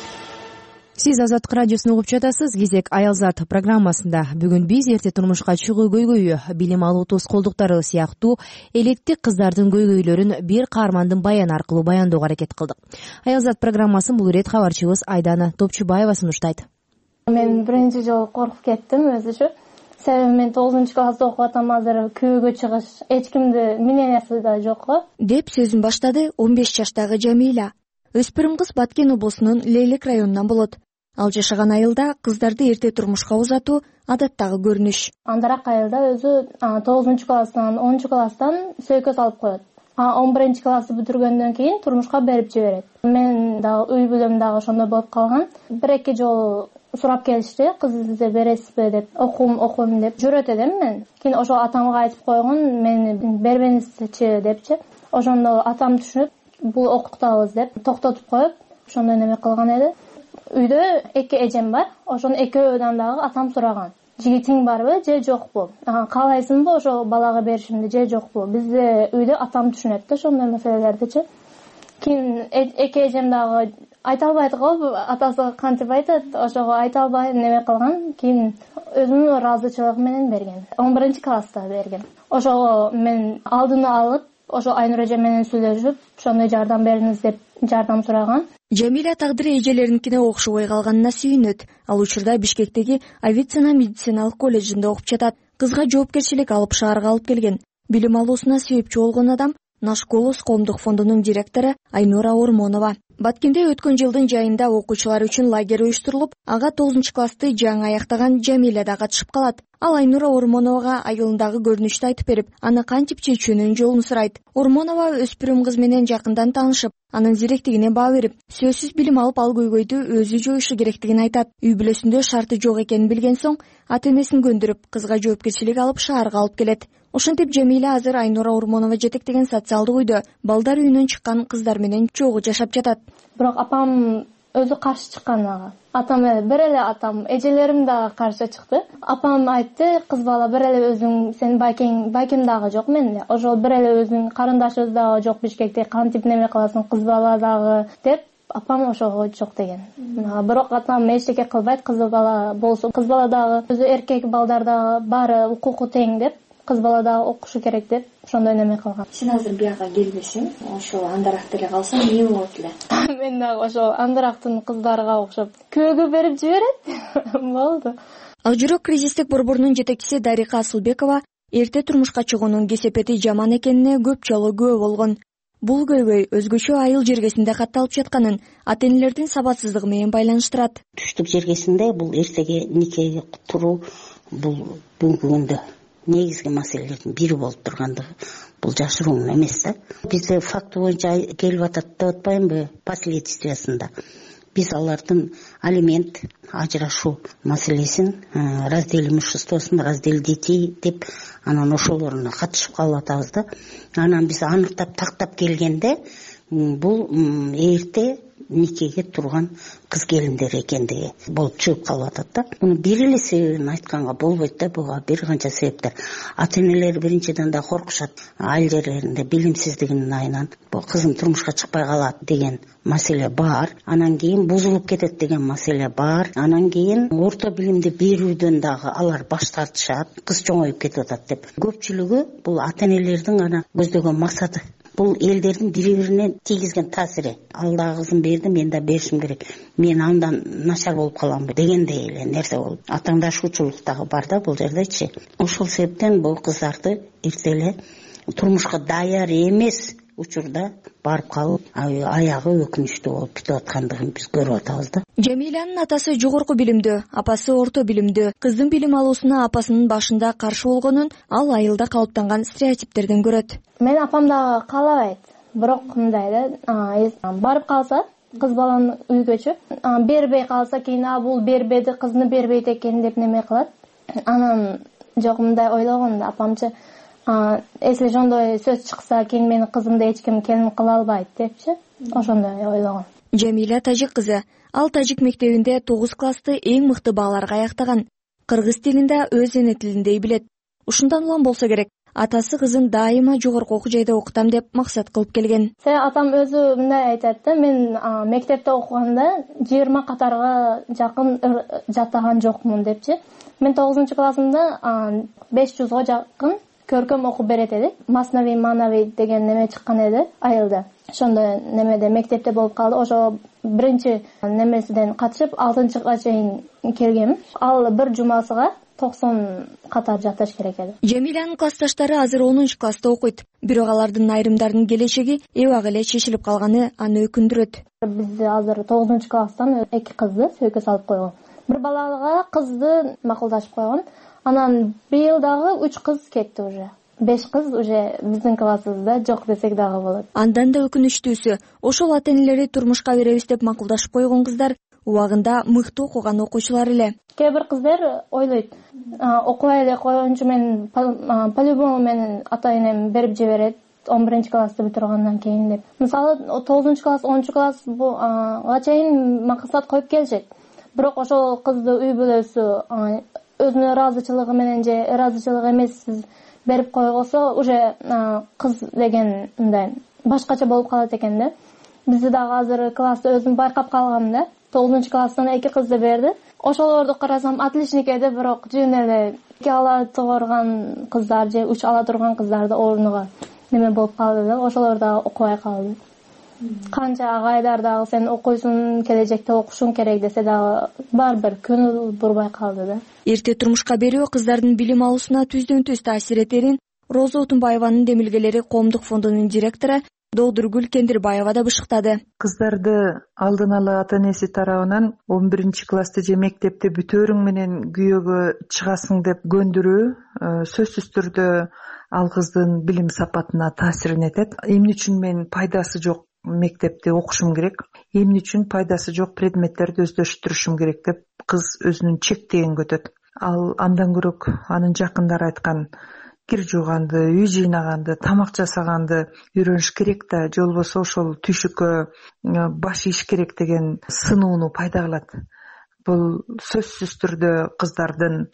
S2: Сиз Азаттык радиосун угуп жатасыз. Кезек Аялзат программасында бүгүн биз эрте турмушка чыгуу көйгөйү, билим алуу тоскоолдуктары сыяктуу электик кыздардын көйгөйлөрүн бир каармандын баяны аркылуу баяндоого аракет кылдык. Аялзат программасын бул ирет кабарчыбыз Айдана Топчубаева сунуштайт.
S21: Мен биринчи жолу коркуп кеттим өзүчө. Себеби мен тогузунчу класста окуп атам, азыр күйөөгө чыгыш эч кимди мнениясы да жок го.
S24: Деп сөзүн баштады он беш жаштагы Жамиля. Өспүрүм кыз Баткен облусунун Лейлек районунан болот. Ал жашаган айылда кыздарды эрте турмушка узатуу адаттагы көрүнүш.
S21: Андараак айылда өзү тогузунчу класстан онунчу класстан сөйкө салып коет. А он биринчи классты бүтүргөндөн кийин турмушка берип жиберет. Мен дагы үй бүлөм дагы ошондой болуп калган. Бир эки жолу сурап келишти, кызыңызды бересизби деп, окуум окуйм деп жүрөт элем мен. Кийин ошо атамга айтып койгон, мени бербеңизчи депчи. Ошондо атам түшүнүп, бул окуктабыз деп токтотуп коюп, ошондой неме кылган эди. Үйдө эки эжем бар, ошонун экөөдөн дагы атам сураган. Жигитиң барбы же жокпу? Каалайсыңбы ошо балага беришимди же жокпу? Бизде үйдө атам түшүнөт да ошондой маселелердичи. Кийин эки эжем дагы айта албайт го, атасы кантип айтат, ошого айта албай неме кылган. Кийин өзүнүн ыраазычылыгы менен берген. он биринчи класста берген. Ошого мен алдыны алып, ошо Айнур эже менен сүйлөшүп, ошондой жардам бериңиз деп жардам сураган.
S24: Жамиля тагдыры эжелеринкине окшобой калганына сүйүнөт. Ал учурда Бишкектеги Авицина медициналык колледжинде окуп жатат. Кызга жоопкерчилик алып шаарга алып келген. Билим алуусуна себепчи болгон адам Наш голос коомдук фондунун директору Айнура Ормонова. Баткенде өткөн жылдын жайында окуучулар үчүн лагерь уюштурулуп, ага тогузунчу классты жаңы аяктаган Жамиля да катышып калат. Ал Айнура Ормоновага айылындагы көрүнүштү айтып берип, аны кантип чечүүнүн жолун сурайт. Ормонова өспүрүм кыз менен жакындан таанышып, анын зеректигине баа берип, сөзсүз билим алып ал көйгөйдү өзү жоюшу керектигин айтат. Үй бүлөсүндө шарты жок экенин билген соң, ата энесин көндүрүп, кызга жоопкерчилик алып шаарга алып келет. Ошентип Жамиля азыр Айнура Ормонова жетектеген социалдык үйдө балдар үйүнөн чыккан кыздар менен чогуу жашап жатат.
S21: Бирок апам өзү каршы чыккан ага. Атам бир эле атам, эжелерим да каршы чыкты. Апам айтты, кыз бала бир эле өзүң, сен байкең, байкем дагы жок менде. Ошол бир эле өзүң карындашыбыз дагы жок Бишкекте, кантип неме кыласың, кыз бала дагы деп апам ошого жок деген. Бирок атам эчтеке кылбайт, кыз бала болсо, кыз бала дагы өзү эркек балдар дагы баары укугу тең деп, кыз бала дагы окушу керек деп ошондой неме кылган.
S24: Сен азыр бияга келбесең, ошо андаракта эле калсаң эмне болот эле?
S21: Мен дагы ошо андарактын кыздарга окшоп күйөөгө берип жиберет. Болду.
S24: Ак жүрөк кризистик борборунун жетекчиси Дарика Асылбекова эрте турмушка чыгуунун кесепети жаман экенине көп жолу күбө болгон. Бул көйгөй өзгөчө айыл жергесинде катталып жатканын ата энелердин сабатсыздыгы менен байланыштырат.
S25: Түштүк жергесинде бул эртеге никеге туруу бул бүгүнкү күндө негизги маселелердин бири болуп тургандыгы бул жашыруун эмес да. Бизде факты боюнча келип атат деп атпаймынбы последствиясында. Биз алардын алимент, ажырашуу маселесин, раздел имуществосун, раздел детей деп анан ошолоруна катышып калып атабыз да. Анан биз аныктап тактап келгенде бул эрте никеге турган кыз келиндер экендиги болуп чыгып калып атат да. Муну бир эле себебин айтканга болбойт да, буга бир канча себептер. Ата энелер биринчиден да коркушат, айыл жерлеринде билимсиздигинин айынан бул кызым турмушка чыкпай калат деген маселе бар. Анан кийин бузулуп кетет деген маселе бар. Анан кийин орто билимди берүүдөн дагы алар баш тартышат, кыз чоңоюп кетип атат деп. Көпчүлүгү бул ата энелердин гана көздөгөн максаты. Бул элдердин бири-бирине тийгизген таасири. Ал да кызын берди, мен да беришим керек. Мен андан начар болуп каламбы дегендей эле нерсе болуп. Атаңдашуучулук дагы бар да бул жердечи. Ошол себептен бул кыздарды эрте эле турмушка даяр эмес учурда барып калып, аягы өкүнүчтүү болуп бүтүп аткандыгын биз көрүп атабыз да.
S24: Жамилянын атасы жогорку билимдүү, апасы орто билимдүү. Кыздын билим алуусуна апасынын башында каршы болгонун ал айылда калыптанган стереотиптерден көрөт.
S21: Мен апам дагы каалабайт, бирок мындай да, барып калса кыз баланы үйгөчү, бербей калса кийин а бул бербеди, кызны бербейт экен деп неме кылат. Анан жок мындай ойлогон да апамчы, эсли жондой сөз чыкса кийин менин кызымды эч ким келин кыла албайт депчи, ошондой ойлогон.
S24: Жамиля тажик кызы. Ал тажик мектебинде тогуз классты эң мыкты бааларга аяктаган. Кыргыз тилин да өз эне тилиндей билет. Ушундан улам болсо керек, атасы кызын дайыма жогорку окуу жайда окутам деп максат кылып келген.
S21: Се атам өзү мындай айтат да, мен мектепте окуганда жыйырма катарга жакын жаттаган жокмун депчи. Мен тогузунчу классымда беш жүзгө жакын көркөм окуп берет эдик. Маснави манави деген неме чыккан эди айылда. Ошондой немеде мектепте болуп калды. Ошо биринчи немесиден катышып алтынчыга чейин келгем. Ал бир жумасыга токсон катар жатташ керек эди.
S24: Жамилянын классташтары азыр онунчу класста окуйт. Бирок алардын айрымдарынын келечеги эбак эле чечилип калганы аны өкүндүрөт.
S21: Бизде азыр тогузунчу класстан эки кызды сөйкө салып койгон. Бир балага кызды макулдашып койгон. Анан быйыл дагы үч кыз кетти уже. беш кыз уже биздин классыбызда жок десек дагы болот.
S24: Андан да өкүнүчтүүсү, ошол ата энелери турмушка беребиз деп макулдашып койгон кыздар убагында мыкты окуган окуучулар эле.
S21: Кээ бир кыздар ойлойт, окубай эле койгончу мен по-любому менин ата энем берип жиберет он биринчи классты бүтүргөндөн кийин деп. Мисалы тогузунчу класс, онунчу классга чейин максат коюп келишет. Бирок ошол кызды үй бүлөсү өзүнүн ыраазычылыгы менен же ыраазычылык эмессиз берип койгосо уже кыз деген мындай башкача болуп калат экен да. Бизде дагы азыр класста өзүм байкап калгам да. тогузунчу класстан эки кызды берди. Ошолорду карасам отличник эди, бирок жөн эле эки ала турган кыздар же үч ала турган кыздарды ордуна неме болуп калды да. Ошолор да окубай калды. Канча агайлар дагы сен окуйсуң, келечекте окушуң керек десе дагы бар бир көңүл бурбай калды да.
S24: Эрте турмушка берүү кыздардын билим алуусуна түздөн-түз таасир этерин Роза Отунбаеванын демилгелери коомдук фондунун директору Доодургүл Кендирбаева да бышыктады.
S1: Кыздарды алдын ала ата энеси тарабынан он биринчи классты же мектепти бүтөөрүң менен күйөөгө чыгасың деп көндүрүү сөзсүз түрдө ал кыздын билим сапатына таасирин этет. Эмне үчүн мен пайдасы жок мектепте окушум керек, эмне үчүн пайдасы жок предметтерди өздөштүрүшүм керек деп кыз өзүнүн чектегин көтөт. Ал андан көрөк анын жакындары айткан кир жууганды, үй жыйнаганды, тамак жасаганды үйрөнүш керек да, же болбосо ошол түйшүккө баш ийиш керек деген сынууну пайда кылат. Бул сөзсүз түрдө кыздардын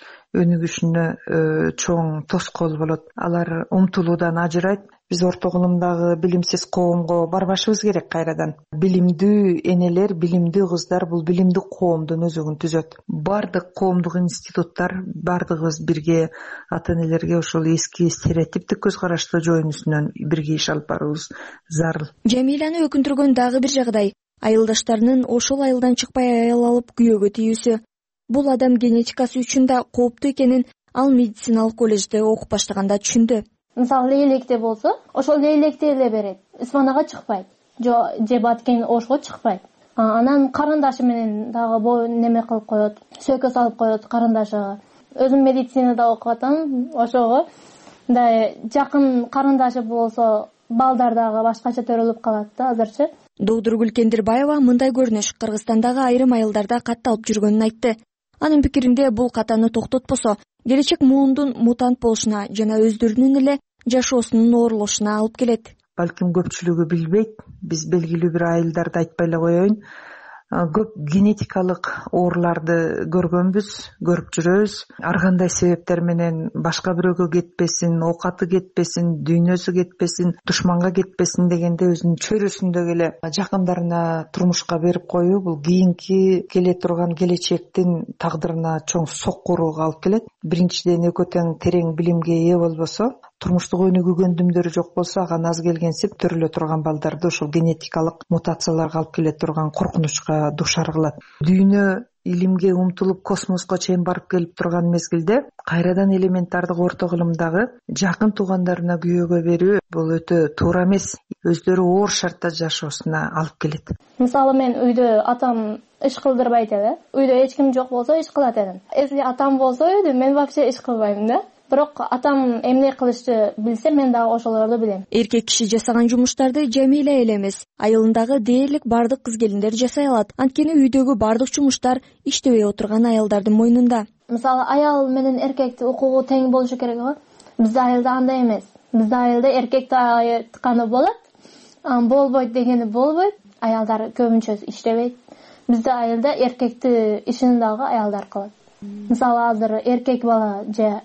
S1: өнүгүшүнө чоң тоскоол болот. Алар умтулуудан ажырайт. Биз орто кылымдагы билимсиз коомго барбашыбыз керек кайрадан. Билимдүү энелер, билимдүү кыздар бул билимдүү коомдун өзөгүн түзөт. Бардык коомдук институттар, бардыгыбыз бирге ата энелерге ошол эски стереотиптик көз карашты жоюусунан бирге иш алып барабыз зарыл.
S24: Жамиляны өкүндүргөн дагы бир жагдай айылдаштарынын ошол айылдан чыкпай аял алып күйөөгө тийүүсү. Бул адам генетикасы үчүн да кооптуу экенин ал медициналык колледжде окуп баштаганда түшүндү.
S21: Мисалы лейлекте болсо, ошол лейлекте эле берет. Исманага чыкпайт. Же баткен ошго чыкпайт. Анан карындашы менен дагы неме кылып коет, сөйкө салып коет карындашыга. Өзүм медицинада окуп атам, ошого мындай жакын карындашы болсо балдар дагы башкача төрөлүп калат да азырчы.
S24: Доодургүл Кендирбаева мындай көрүнүш Кыргызстандагы айрым айылдарда катталып жүргөнүн айтты. Анын пикиринде бул катаны токтотпосо келечек муундун мутант болушуна жана өздөрүнүн эле жашоосунун оорлошуна алып келет.
S1: Балким көпчүлүгү билбейт, биз белгилүү бир айылдарды айтпай эле коеюн, көп генетикалык ооруларды көргөнбүз, көрүп жүрөбүз. Ар кандай себептер менен башка бирөөгө кетпесин, оокаты кетпесин, дүйнөсү кетпесин, душманга кетпесин дегенде өзүнүн чөйрөсүндөгү эле жакындарына турмушка берип коюу бул кийинки келе турган келечектин тагдырына чоң соккурууга алып келет. Биринчиден экөө тең терең билимге ээ болбосо, турмуштук өнүгүү көндүмдөрү жок болсо, ага аз келгенсип төрөлө турган балдарды ушул генетикалык мутацияларга алып келе турган коркунучка дуушар кылат. Дүйнө илимге умтулуп космоско чейин барып келип турган мезгилде кайрадан элементардык орто кылымдагы жакын туугандарына күйөөгө берүү бул өтө туура эмес, өздөрү оор шартта жашоосуна алып келет.
S21: Мисалы мен үйдө атам иш кылдырбайт эле, үйдө эч ким жок болсо иш кылат элем. Если атам болсо үйдө мен вообще иш кылбайм да. Бирок атам эмне кылышты билсе, мен дагы ошолорду билем.
S24: Эркек киши жасаган жумуштарды Жамиля эле эмес, айылындагы дээрлик бардык кыз-келиндер жасай алат. Анткени үйдөгү бардык жумуштар иштебей отурган аялдардын мойнунда.
S21: Мисалы аял менен эркектин укугу тең болушу керек го. Биздин айылда андай эмес. Биздин айылда эркекти айтканы болот, болбойт дегени болбойт. Аялдар көбүнчө иштебейт. Биздин айылда эркекти ишин дагы аялдар кылат. Мисалы азыр эркек бала же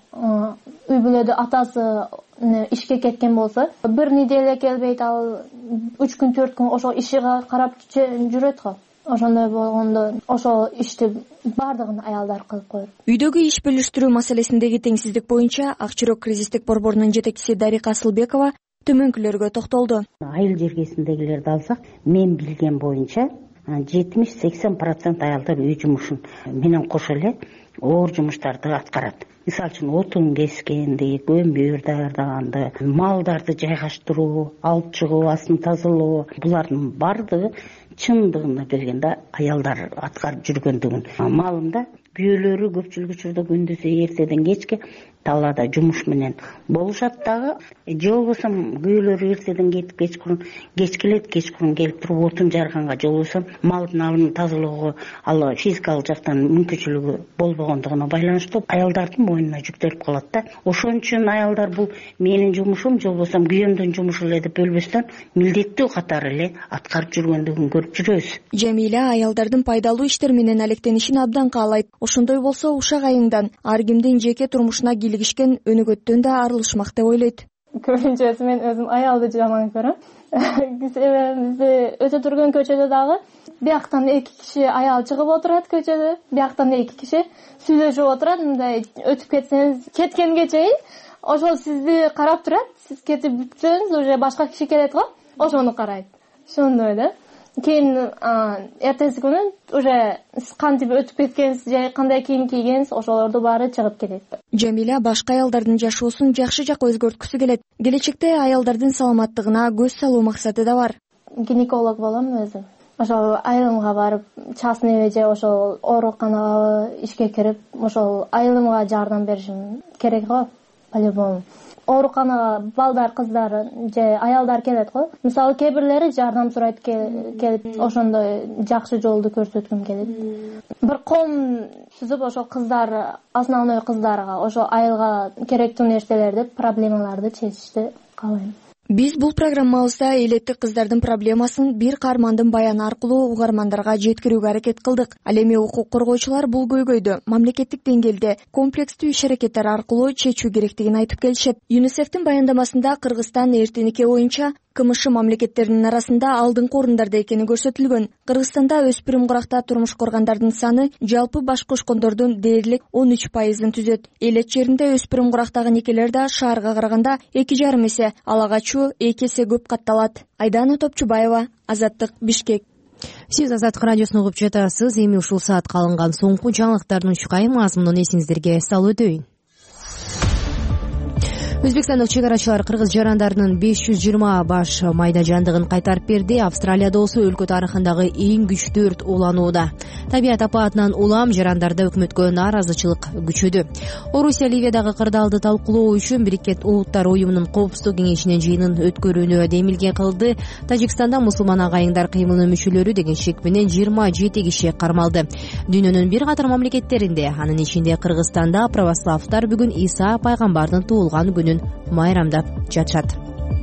S21: үй бүлөдө атасы ишке кеткен болсо, бир неделе келбейт, ал үч күн төрт күн ошол ишиге карап жүрөт го. Ошондой болгондо ошол ишти бардыгын аялдар кылып коет.
S24: Үйдөгү иш бөлүштүрүү маселесиндеги теңсиздик боюнча Акчурок кризистик борборунун жетекчиси Дарика Асылбекова төмөнкүлөргө токтолду.
S25: Айыл жергесиндегилерди алсак, мен билген боюнча жетимиш сексен процент аялдар үй жумушун менен кошо эле оор жумуштарды аткарат. Мисалы үчүн отун кескенди, көмүр даярдаганды, малдарды жайгаштыруу, алып чыгуу, астын тазалоо, булардын бардыгы чындыгына келгенде аялдар аткарып жүргөндүгүн. Малында күйөөлөрү көпчүлүк учурда күндүз эртеден кечке талаада жумуш менен болушат дагы. Же болбосо күйөөлөрү эртеден кетип кечкурун, кеч келет, кечкурун келип туруп отун жарганга, же болбосо малдын алымын тазалоого ал физикалык жактан мүмкүнчүлүгү болбогондугуна байланыштуу аялдардын мойнуна жүктөлүп калат да. Ошон үчүн аялдар бул менин жумушум, же болбосо күйөөмдүн жумушу эле деп бөлбөстөн милдеттүү катары эле аткарып жүргөндүгүн көрүп жүрөбүз.
S24: Жамиля аялдардын пайдалуу иштер менен алектенишин абдан каалайт. Ошондой болсо ушак айыңдан ар кимдин жеке турмушуна килигишкен өнөгөттөн да арылышмак деп ойлойт.
S21: Көбүнчөсү мен өзүм аялды жаман көрөм. Бизде өтө турган көчөдө дагы бияктан эки киши аял чыгып отурат көчөдө, бияктан эки киши сүйлөшүп отурат. Мындай өтүп кетсеңиз, кеткенге чейин ошол сизди карап турат. Сиз кетип бүтсөңүз, уже башка киши келет го, ошону карайт. Ошондой да. Кийин эртеси күнү уже сиз кантип өтүп кеткенсиз же кандай кийим кийгенсиз, ошолорду баары чыгып кетет.
S24: Жамиля башка аялдардын жашоосун жакшы жакка өзгөрткүсү келет. Келечекте аялдардын саламаттыгына көз салуу максаты да бар.
S21: Гинеколог болом өзүм. Ошол айылымга барып, частный же ошол ооруканага ишке кирип, ошол айылымга жардам беришим керек го, по-любому. Ооруканага балдар, кыздар же аялдар келет го. Мисалы кээ бирлери жардам сурайт келип, ошондой жакшы жолду көрсөткүм келет. Бир ком түзүп, ошол кыздар, основной кыздарга, ошол айылга керектүү нерселерди, проблемаларды чечишти каалайм.
S24: Биз бул программабызда элеттик кыздардын проблемасын бир каармандын баяны аркылуу угармандарга жеткирүүгө аракет кылдык. Ал эми укук коргоочулар бул көйгөйдү мамлекеттик деңгээлде комплекстүү иш-аракеттер аркылуу чечүү керектигин айтып келишет. ЮНИСЕФтин баяндамасында Кыргызстан эртенеке боюнча КМШ мамлекеттеринин арасында алдыңкы орундарда экени көрсөтүлгөн. Кыргызстанда өспүрүм куракта турмуш кургандардын саны жалпы баш кошкондордун дээрлик он үч пайызын түзөт. Элет жеринде өспүрүм курактагы никелер да шаарга караганда эки жарым эсе, ал агачуу эки эсе көп катталат. Айдана Топчубаева, Азаттык, Бишкек.
S2: Сиз Азаттык радиосун угуп жатасыз. Эми ушул саатка алынган соңку жаңылыктардын чукай мазмунун эсиңиздерге салып өтөйүн. өзбекстандык чек арачылар кыргыз жарандарынын беш жүз жыйырма баш майда жандыгын кайтарып берди. Австралияда болсо өлкө тарыхындагы эң күчтүү өрт уланууда. Табият апатынан улам жарандарда өкмөткө нааразычылык күчөдү. Орусия Ливиядагы кырдаалды талкуулоо үчүн Бириккен Улуттар уюмунун коопсуздук кеңешинин жыйынын өткөрүүнү демилге кылды. Тажикстанда мусулман агайыңдар кыймылынын мүчөлөрү деген шек менен жыйырма жети киши кармалды. Дүйнөнүн бир катар мамлекеттеринде, анын ичинде Кыргызстанда православтар бүгүн Иса пайгамбардын туулган күнүн майрамдап жатышат.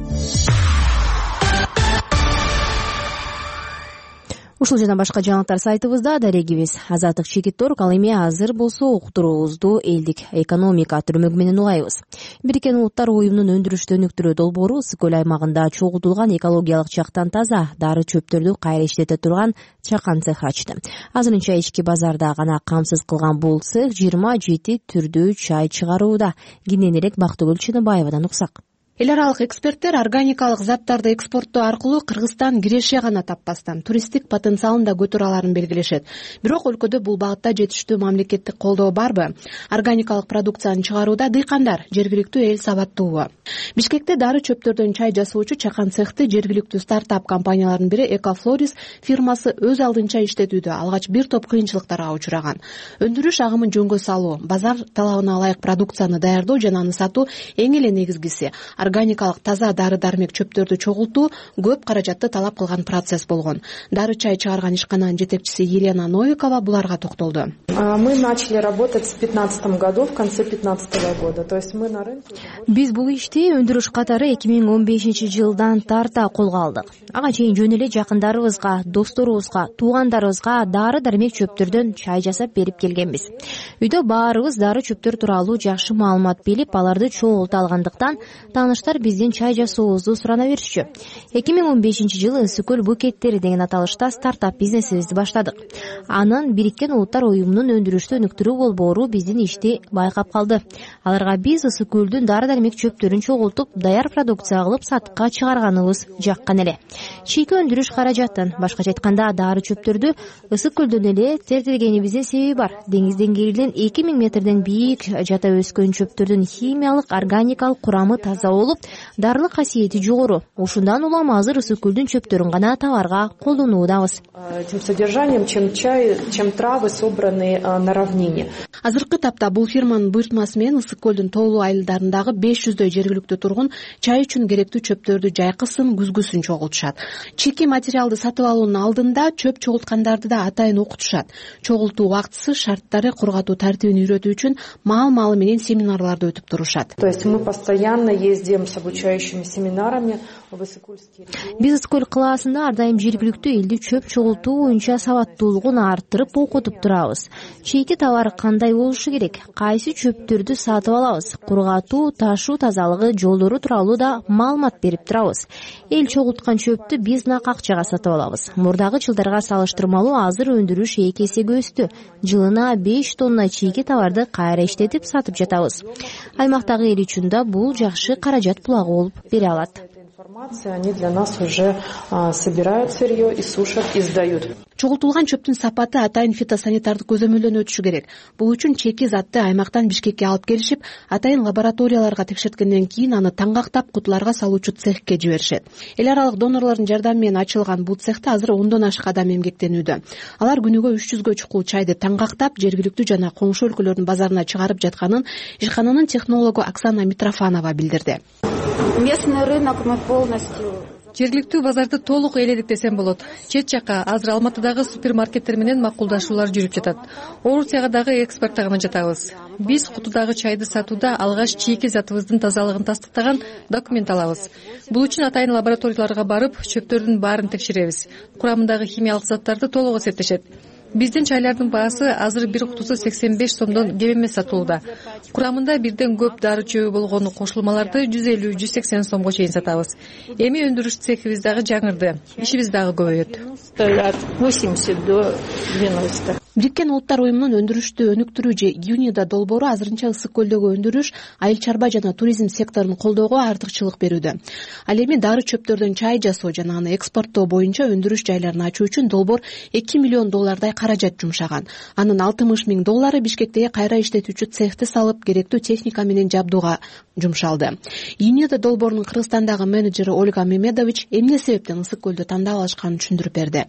S2: Ушул жана башка жаңылыктар сайтыбызда. Дарегибиз Азаттык Чекит.орг. Ал эми азыр болсо уктуруубузду элдик экономика түрмөгү менен улайбыз. Бириккен Улуттар уюмунун өндүрүштү өнүктүрүү долбоору Ысык көл аймагында чогултулган экологиялык жактан таза дары чөптөрдү кайра иштете турган чакан цех ачты. Азырынча ички базарда гана камсыз кылган бул цех жыйырма жети түрдүү чай чыгарууда. Кененирээк Бактыгүл Чыныбаевадан уксак.
S3: Эл аралык эксперттер органикалык заттарды экспорттоо аркылуу Кыргызстан киреше гана таппастан туристтик потенциалын да көтөрө аларын белгилешет. Бирок өлкөдө бул багытта жетиштүү мамлекеттик колдоо барбы? Органикалык продукцияны чыгарууда дыйкандар жергиликтүү эл сабаттуубу? Бишкекте дары чөптөрдөн чай жасоочу чакан цехти жергиликтүү стартап компаниялардын бири Экофлорис фирмасы өз алдынча иштетүүдө. Алгач бир топ кыйынчылыктарга учураган. Өндүрүш агымын жөнгө салуу, базар талабына ылайык продукцияны даярдоо жана аны сатуу эң эле негизгиси. Органикалык таза дары-дармек чөптөрдү чогултуу көп каражатты талап кылган процесс болгон. Дары чай чыгарган ишкананын жетекчиси Елена Новикова буларга токтолду.
S7: Мы начали работать в пятнадцатом году, в конце пятнадцатого года. То есть мы на рынке.
S2: Биз бул ишти өндүрүш катары эки миң он бешинчи жылдан тарта колго алдык. Ага чейин жөн эле жакындарыбызга, досторубузга, туугандарыбызга дары-дармек чөптөрдөн чай жасап берип келгенбиз. Үйдө баарыбыз дары чөптөр тууралуу жакшы маалымат билип, аларды чогулта алгандыктан тааныштар биздин чай жасообузду сурана беришчү. эки миң он бешинчи жылы Ысык көл букеттери деген аталышта стартап бизнесибизди баштадык. Анын Бириккен Улуттар уюмунун өндүрүштү өнүктүрүү болбоору биздин ишти байкап калды. Аларга биз Ысык көлдүн дары-дармек чөптөрүн чогултуп, даяр продукция кылып сатыкка чыгарганыбыз жаккан эле. Чийки өндүрүш каражатын, башкача айтканда дары чөптөрдү Ысык көлдөн эле тертиргенибиздин себеби бар. Деңиз деңгээлинен эки миң метрден бийик жата өскөн чөптөрдүн химиялык, органикалык курамы таза болуп, дарылык касиети жогору. Ушундан улам азыр Ысык көлдүн чөптөрүн гана товарга колдонуудабыз.
S7: Тем содержанием, чем чай, чем травы, собранные на равнине.
S3: Азыркы тапта бул фирманын буйртмасы менен Ысык көлдүн тоолуу айылдарындагы беш жүздөй жергиликтүү тургун чай үчүн керектүү чөптөрдү жайкысын, күзгүсүн чогултушат. Чийки материалды сатып алуунун алдында чөп чогулткандарды да атайын окутушат. Чогултуу убактысы, шарттары, кургатуу тартибин үйрөтүү үчүн маал-маалы менен семинарларды өтүп турушат.
S7: То есть мы постоянно ездим с обучающими семинарами в Ысыккөлские регионы.
S2: Биз Ысык көл калаасында ар дайым жергиликтүү элди чөп чогултуу боюнча сабаттуулугун арттырып окутуп турабыз. Чийки товар кандай болушу керек, кайсы чөптөрдү сатып алабыз, кургатуу, ташуу тазалыгы жолдору тууралуу да маалымат берип турабыз. Эл чогулткан чөптү биз нак акчага сатып алабыз. Мурдагы жылдарга салыштырмалуу азыр өндүрүш эки эсеге өстү. Жылына беш тонна чийки товарды кайра иштетип сатып жатабыз. Аймактагы эл үчүн да бул жакшы каражат булагы болуп бере алат.
S7: Они для нас уже а, собирают сырье и сушат и сдают.
S3: Чогултулган чөптүн сапаты атайын фитосанитардык көзөмөлдөн өтүшү керек. Бул үчүн чеки затты аймактан Бишкекке алып келишип, атайын лабораторияларга текшерткенден кийин аны таңгактап кутуларга салуучу цехке жиберишет. Эл аралык донорлордун жардамы менен ачылган бул цехте азыр ондон ашык адам эмгектенүүдө. Алар күнүгө үч жүзгө чукул чайды таңгактап, жергиликтүү жана коңшу өлкөлөрдүн базарына чыгарып жатканын ишкананын технологу Оксана Митрофанова билдирди.
S7: Местный рынок мы полностью
S8: Жергиликтүү базарды толук ээледик десем болот. Чет жака азыр Алматыдагы супермаркеттер менен макулдашуулар жүрүп жатат. Орусияга дагы экспортто гана жатабыз. Биз кутудагы чайды сатууда алгач чийки затыбыздын тазалыгын тастыктаган документ алабыз. Бул үчүн атайын лабораторияларга барып, чөптөрдүн баарын текшеребиз. Курамындагы химиялык заттарды толук эсептешет. Биздин чайлардын баасы азыр бир кутусу сексен беш сомдон кем эмес сатылууда. Курамында бирден көп дары чөбү болгон кошулмаларды жүз элүү жүз сексен сомго чейин сатабыз. Эми өндүрүш цехибиз дагы жаңырды, ишибиз дагы көбөйөт.
S7: От восемьдесят до девяноста.
S3: бириккен улуттар уюмунун өндүрүштү өнүктүрүүчү юнида долбоору азырынча ысык көлдөгү өндүрүш, айыл чарба жана туризм секторун колдоого артыкчылык берүүдө. Ал эми дары чөптөрдөн чай жасоо жана аны экспорттоо боюнча өндүрүш жайларын ачуу үчүн долбоор эки миллион доллардай каражат жумшаган. Анын алтымыш миң доллары Бишкектеги кайра иштетүүчү цехти салып, керектүү техника менен жабдууга жумшалды. Юнида долбоорунун Кыргызстандагы менеджери Ольга Мемедович эмне себептен ысык көлдү тандап алышканын түшүндүрүп берди.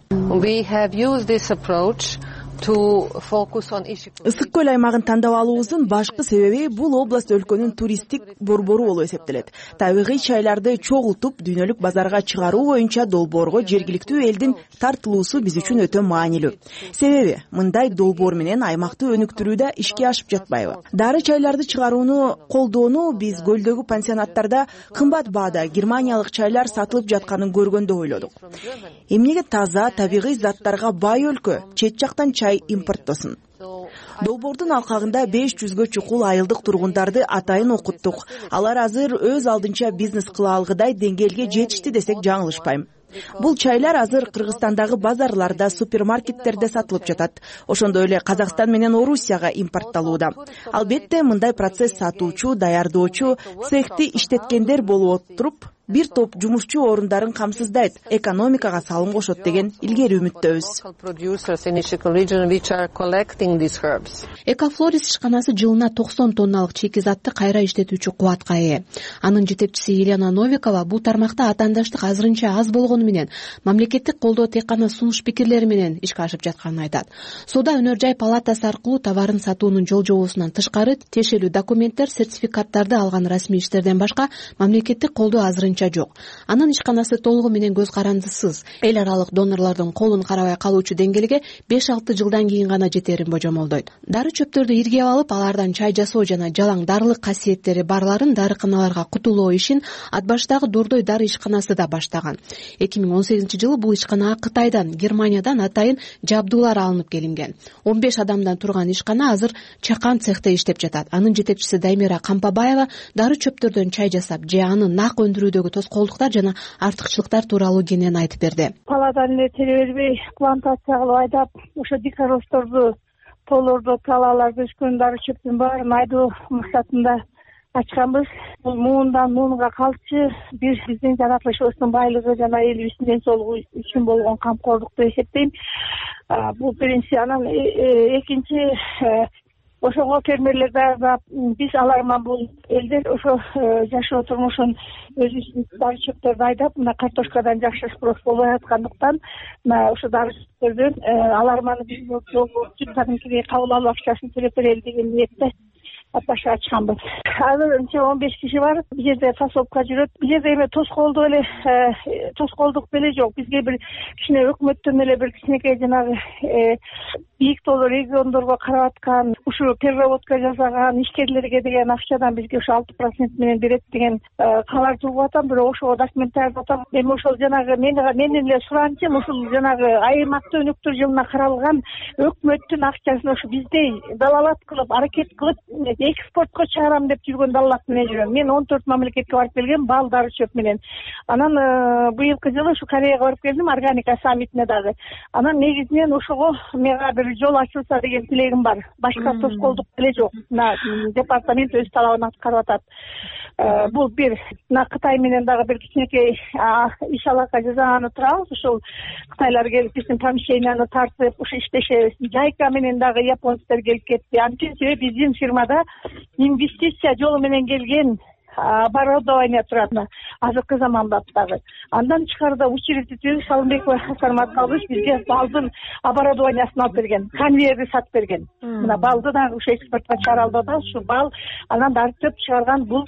S4: Ысык көл аймагын тандап алуубуздун башкы себеби бул область өлкөнүн туристтик борбору болуп эсептелет. Табигый чайларды чогултуп, дүйнөлүк базарга чыгаруу боюнча долбоорго жергиликтүү элдин тартылуусу биз үчүн өтө маанилүү. Себеби мындай долбоор менен аймакты өнүктүрүүдө ишке ашып жатпайбы? Дары чайларды чыгарууну колдоону биз көлдөгү пансионаттарда кымбат баада германиялык чайлар сатылып жатканын көргөндө ойлодук. Эмнеге таза, табигый заттарга бай өлкө чет жактан чай импорттосун? Долбоордун алкагында беш жүзгө чукул айылдык тургундарды атайын окуттук. Алар азыр өз алдынча бизнес кыла алгыдай деңгээлге жетишти десек жаңылышпайм. Бул чайлар азыр Кыргызстандагы базарларда, супермаркеттерде сатылып жатат. Ошондой эле Казакстан менен Орусияга импортталууда. Албетте мындай процесс сатуучу, даярдоочу, цехти иштеткендер болуп отуруп, бир топ жумушчу орундарын камсыздайт, экономикага салым кошот деген илгери үмүттөбүз.
S3: Экофлорис ишканасы жылына токсон тонналык чекизатты кайра иштетүүчү кубатка ээ. Анын жетекчиси Елена Новикова бул тармакта атаандаштык азырынча аз болгону менен мамлекеттик колдоо тек гана сунуш пикирлери менен ишке ашып жатканын айтат. Соода өнөр жай палатасы аркылуу товарын сатуунун жол жобосунан тышкары тиешелүү документтер, сертификаттарды алган расмий иштерден башка мамлекеттик колдоо азырынча жок. Анын ишканасы толугу менен көз карандысыз. Эл аралык донорлордун колун карабай калуучу деңгээлге беш алты жылдан кийин гана жетерин божомолдойт. Дары чөптөрдү иргеп алып, алардан чай жасоо жана жалаң дарылык касиеттери барларын дарыканаларга кутулоо ишин Ат баштагы Дордой дары ишканасы да баштаган. эки миң он сегизинчи жылы бул ишканага Кытайдан, Германиядан атайын жабдуулар алынып келинген. он беш адамдан турган ишкана азыр чакан цехте иштеп жатат. Анын жетекчиси Даймира Кампабаева дары чөптөрдөн чай жасап же аны нак өндүрүүдөгү тоскоолдуктар жана артыкчылыктар тууралуу кенен айтып берди.
S20: Паладан эле тере бербей плантация кылып айдап, ошо дикоросторду, тоолорду, талааларды өскөн дары чөптүн баарын айдоо максатында ачканбыз. Бул муундан муунга калчы бир биздин жаратылышыбыздын байлыгы жана элибиздин ден соолугу үчүн болгон камкордук деп эсептейм. Бул биринчи. Анан экинчи, ошого фермерлер даярдап, биз аларман бул элдер ошо жашоо турмушун өзүбүздүн дары чөптөрдү айдап, мына картошкадан жакшы спрос болуп аткандыктан, мына ошо дары чөптөрдөн аларманы биз кадимкидей кабыл алуу акчасын төлөп берели деген ниетте аташа ачканбыз. Азырынча он беш киши бар. Бул жерде фасовка жүрөт. Бул жерде эме тоскоолдук эле, тоскоолдук беле жок. Бизге бир кичине өкмөттөн эле бир кичинекей жанагы бийик тоолор региондорго карап аткан, ушу переработка жасаган ишкерлерге деген акчадан бизге ушу алты процент менен берет деген кабар тугуп атам, бирок ошого документ даярдап атам. Эми ошол жанагы менин эле суранычым ушул жанагы аймакты өнүктүрүү жылына каралган өкмөттүн акчасын ошо биздей далалат кылып, аракет кылып экспортко чыгарам деп жүргөн далалат менен жүрөм. Мен он төрт мамлекетке барып келгем, бал, дары чөп менен. Анан быйылкы жылы ушу Кореяга барып келдим, органика саммитине дагы. Анан негизинен ошого мага бир жол ачылса деген тилегим бар. Башка тоскоолдук деле жок. Мына департамент өз талабын аткарып атат. Бул бир. Мына Кытай менен дагы бир кичинекей иш алака жасаганы турабыз. Ошол кытайлар келип биздин помещенияны тартып, ушу иштешебиз. Жайка менен дагы японцтар келип кетти. Анткени себеби биздин фирмада инвестиция жолу менен келген оборудование турат азыркы заманда дагы. Андан тышкарыда учредитель Салымбекова Сармат Калбыш бизге балдын оборудованиясын алып берген, конвейерди сатып берген. Мына балды дагы ушу экспортко чыгаралды да, ушу бал анан дары чөп чыгарган бул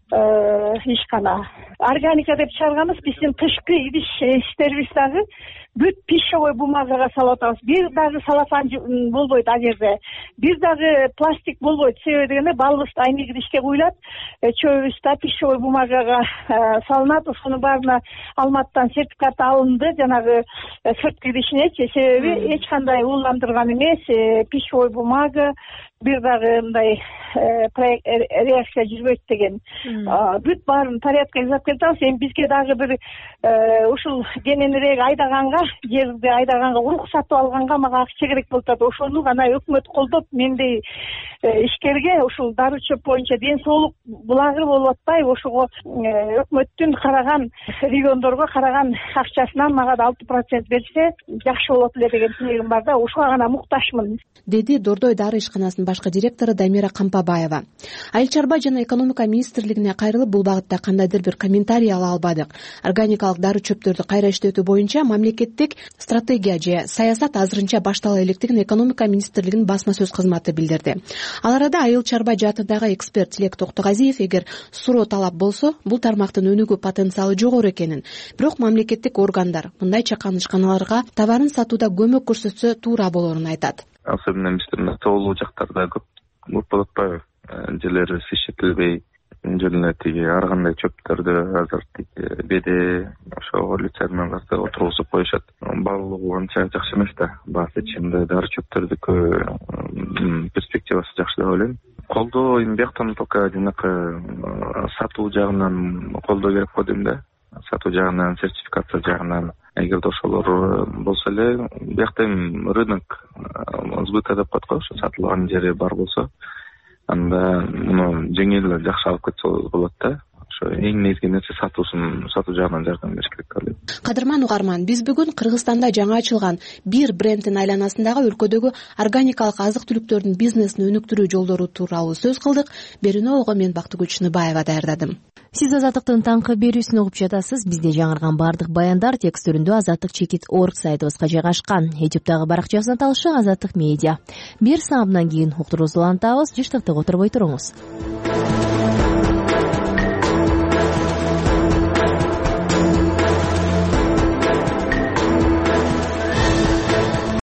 S20: ишкана. Органика деп чыгарганбыз, биздин тышкы идиш иштерибиз дагы бүт пищевой бумагага салып атабыз. Бир дагы салафан болбойт ал жерде. Бир дагы пластик болбойт. Себеби дегенде балыбыз айнек идишке куюлат, чөбүбүз да пищевой бумагага салынат. Ошонун баарына Алматтан сертификат алынды, жанагы сырткы идишинечи. Себеби эч кандай ууландырган эмес, пищевой бумага, бир дагы мындай реакция жүрбөйт деген бүт баарын порядка жасап атабыз. Эми бизге дагы бир ушул кененирээк айдаганга, жерди айдаганга, уруксат сатып алганга мага акча керек болуп атат. Ошону гана өкмөт колдоп, мендей ишкерге ушул дары чөп боюнча ден соолук булагыр болуп атпай, ошого өкмөттүн караган, региондорго караган акчасынан мага да алты процент берсе жакшы болот эле деген тилегим бар да, ошого гана муктажмын,
S3: деди Дордой дары ишканасынын башкы директору Дамира Кампабаева. Айыл чарба жана экономика министрлигине кайрылып, бул багытта кандайдыр бир комментарий ала албадык. Органикалык дары чөптөрдү кайра иштетүү боюнча мамлекеттик стратегия же саясат азырынча баштала электигин экономика министрлигинин басма сөз кызматы билдирди. Ал арада айыл чарба жаатындагы эксперт Тилек Токтогазиев эгер суроо талап болсо, бул тармактын өнүгүү потенциалы жогору экенин, бирок мамлекеттик органдар мындай чаканышканаларга товарын сатууда көмөк көрсөтсө туура болорун айтат.
S5: Особенно мистерде тоолуу жактарда көп көп болуп атпайбы, жерлери ишетилбей, жерине тиги ар кандай чөптөрдү азыр тиги беде ошо лицер менен каршы отургузуп коюшат. Баалуулугу анча жакшы эмес да. Баа чечимде дары чөптөрдүкү перспективасы жакшы деп ойлойм. Колдоо эми бияктан пока жанакы сатуу жагынан колдоо керек го дейм да. Сатуу жагынан, сертификация жагынан, эгерде ошолор болсо эле, биякта эми рынок сбыта деп коет го, ошо сатылган жери бар болсо, анда муну жеңил эле жакшы алып кетсе болот да. Ошо эң негизги нерсе сатуусун, сатуу жагынан жардам бериш керек деп ойлойм.
S3: Кадырман угарман, биз бүгүн Кыргызстанда жаңы ачылган бир брендтин айланасындагы өлкөдөгү органикалык азык-түлүктөрдүн бизнесин өнүктүрүү жолдору тууралуу сөз кылдык. Берүүнү мен Бактыгүл Чыныбаева даярдадым.
S2: Сиз Азаттыктын таңкы берүүсүн угуп жатасыз. Бизде жаңырган бардык баяндар текст түрүндө азаттык чекит точка орг сайтыбызга жайгашкан. ютубтагы баракчасына талышы Азаттык медиа. Бир саамдан кийин уктуруубузду улантабыз. Жыштыкта отурбой туруңуз.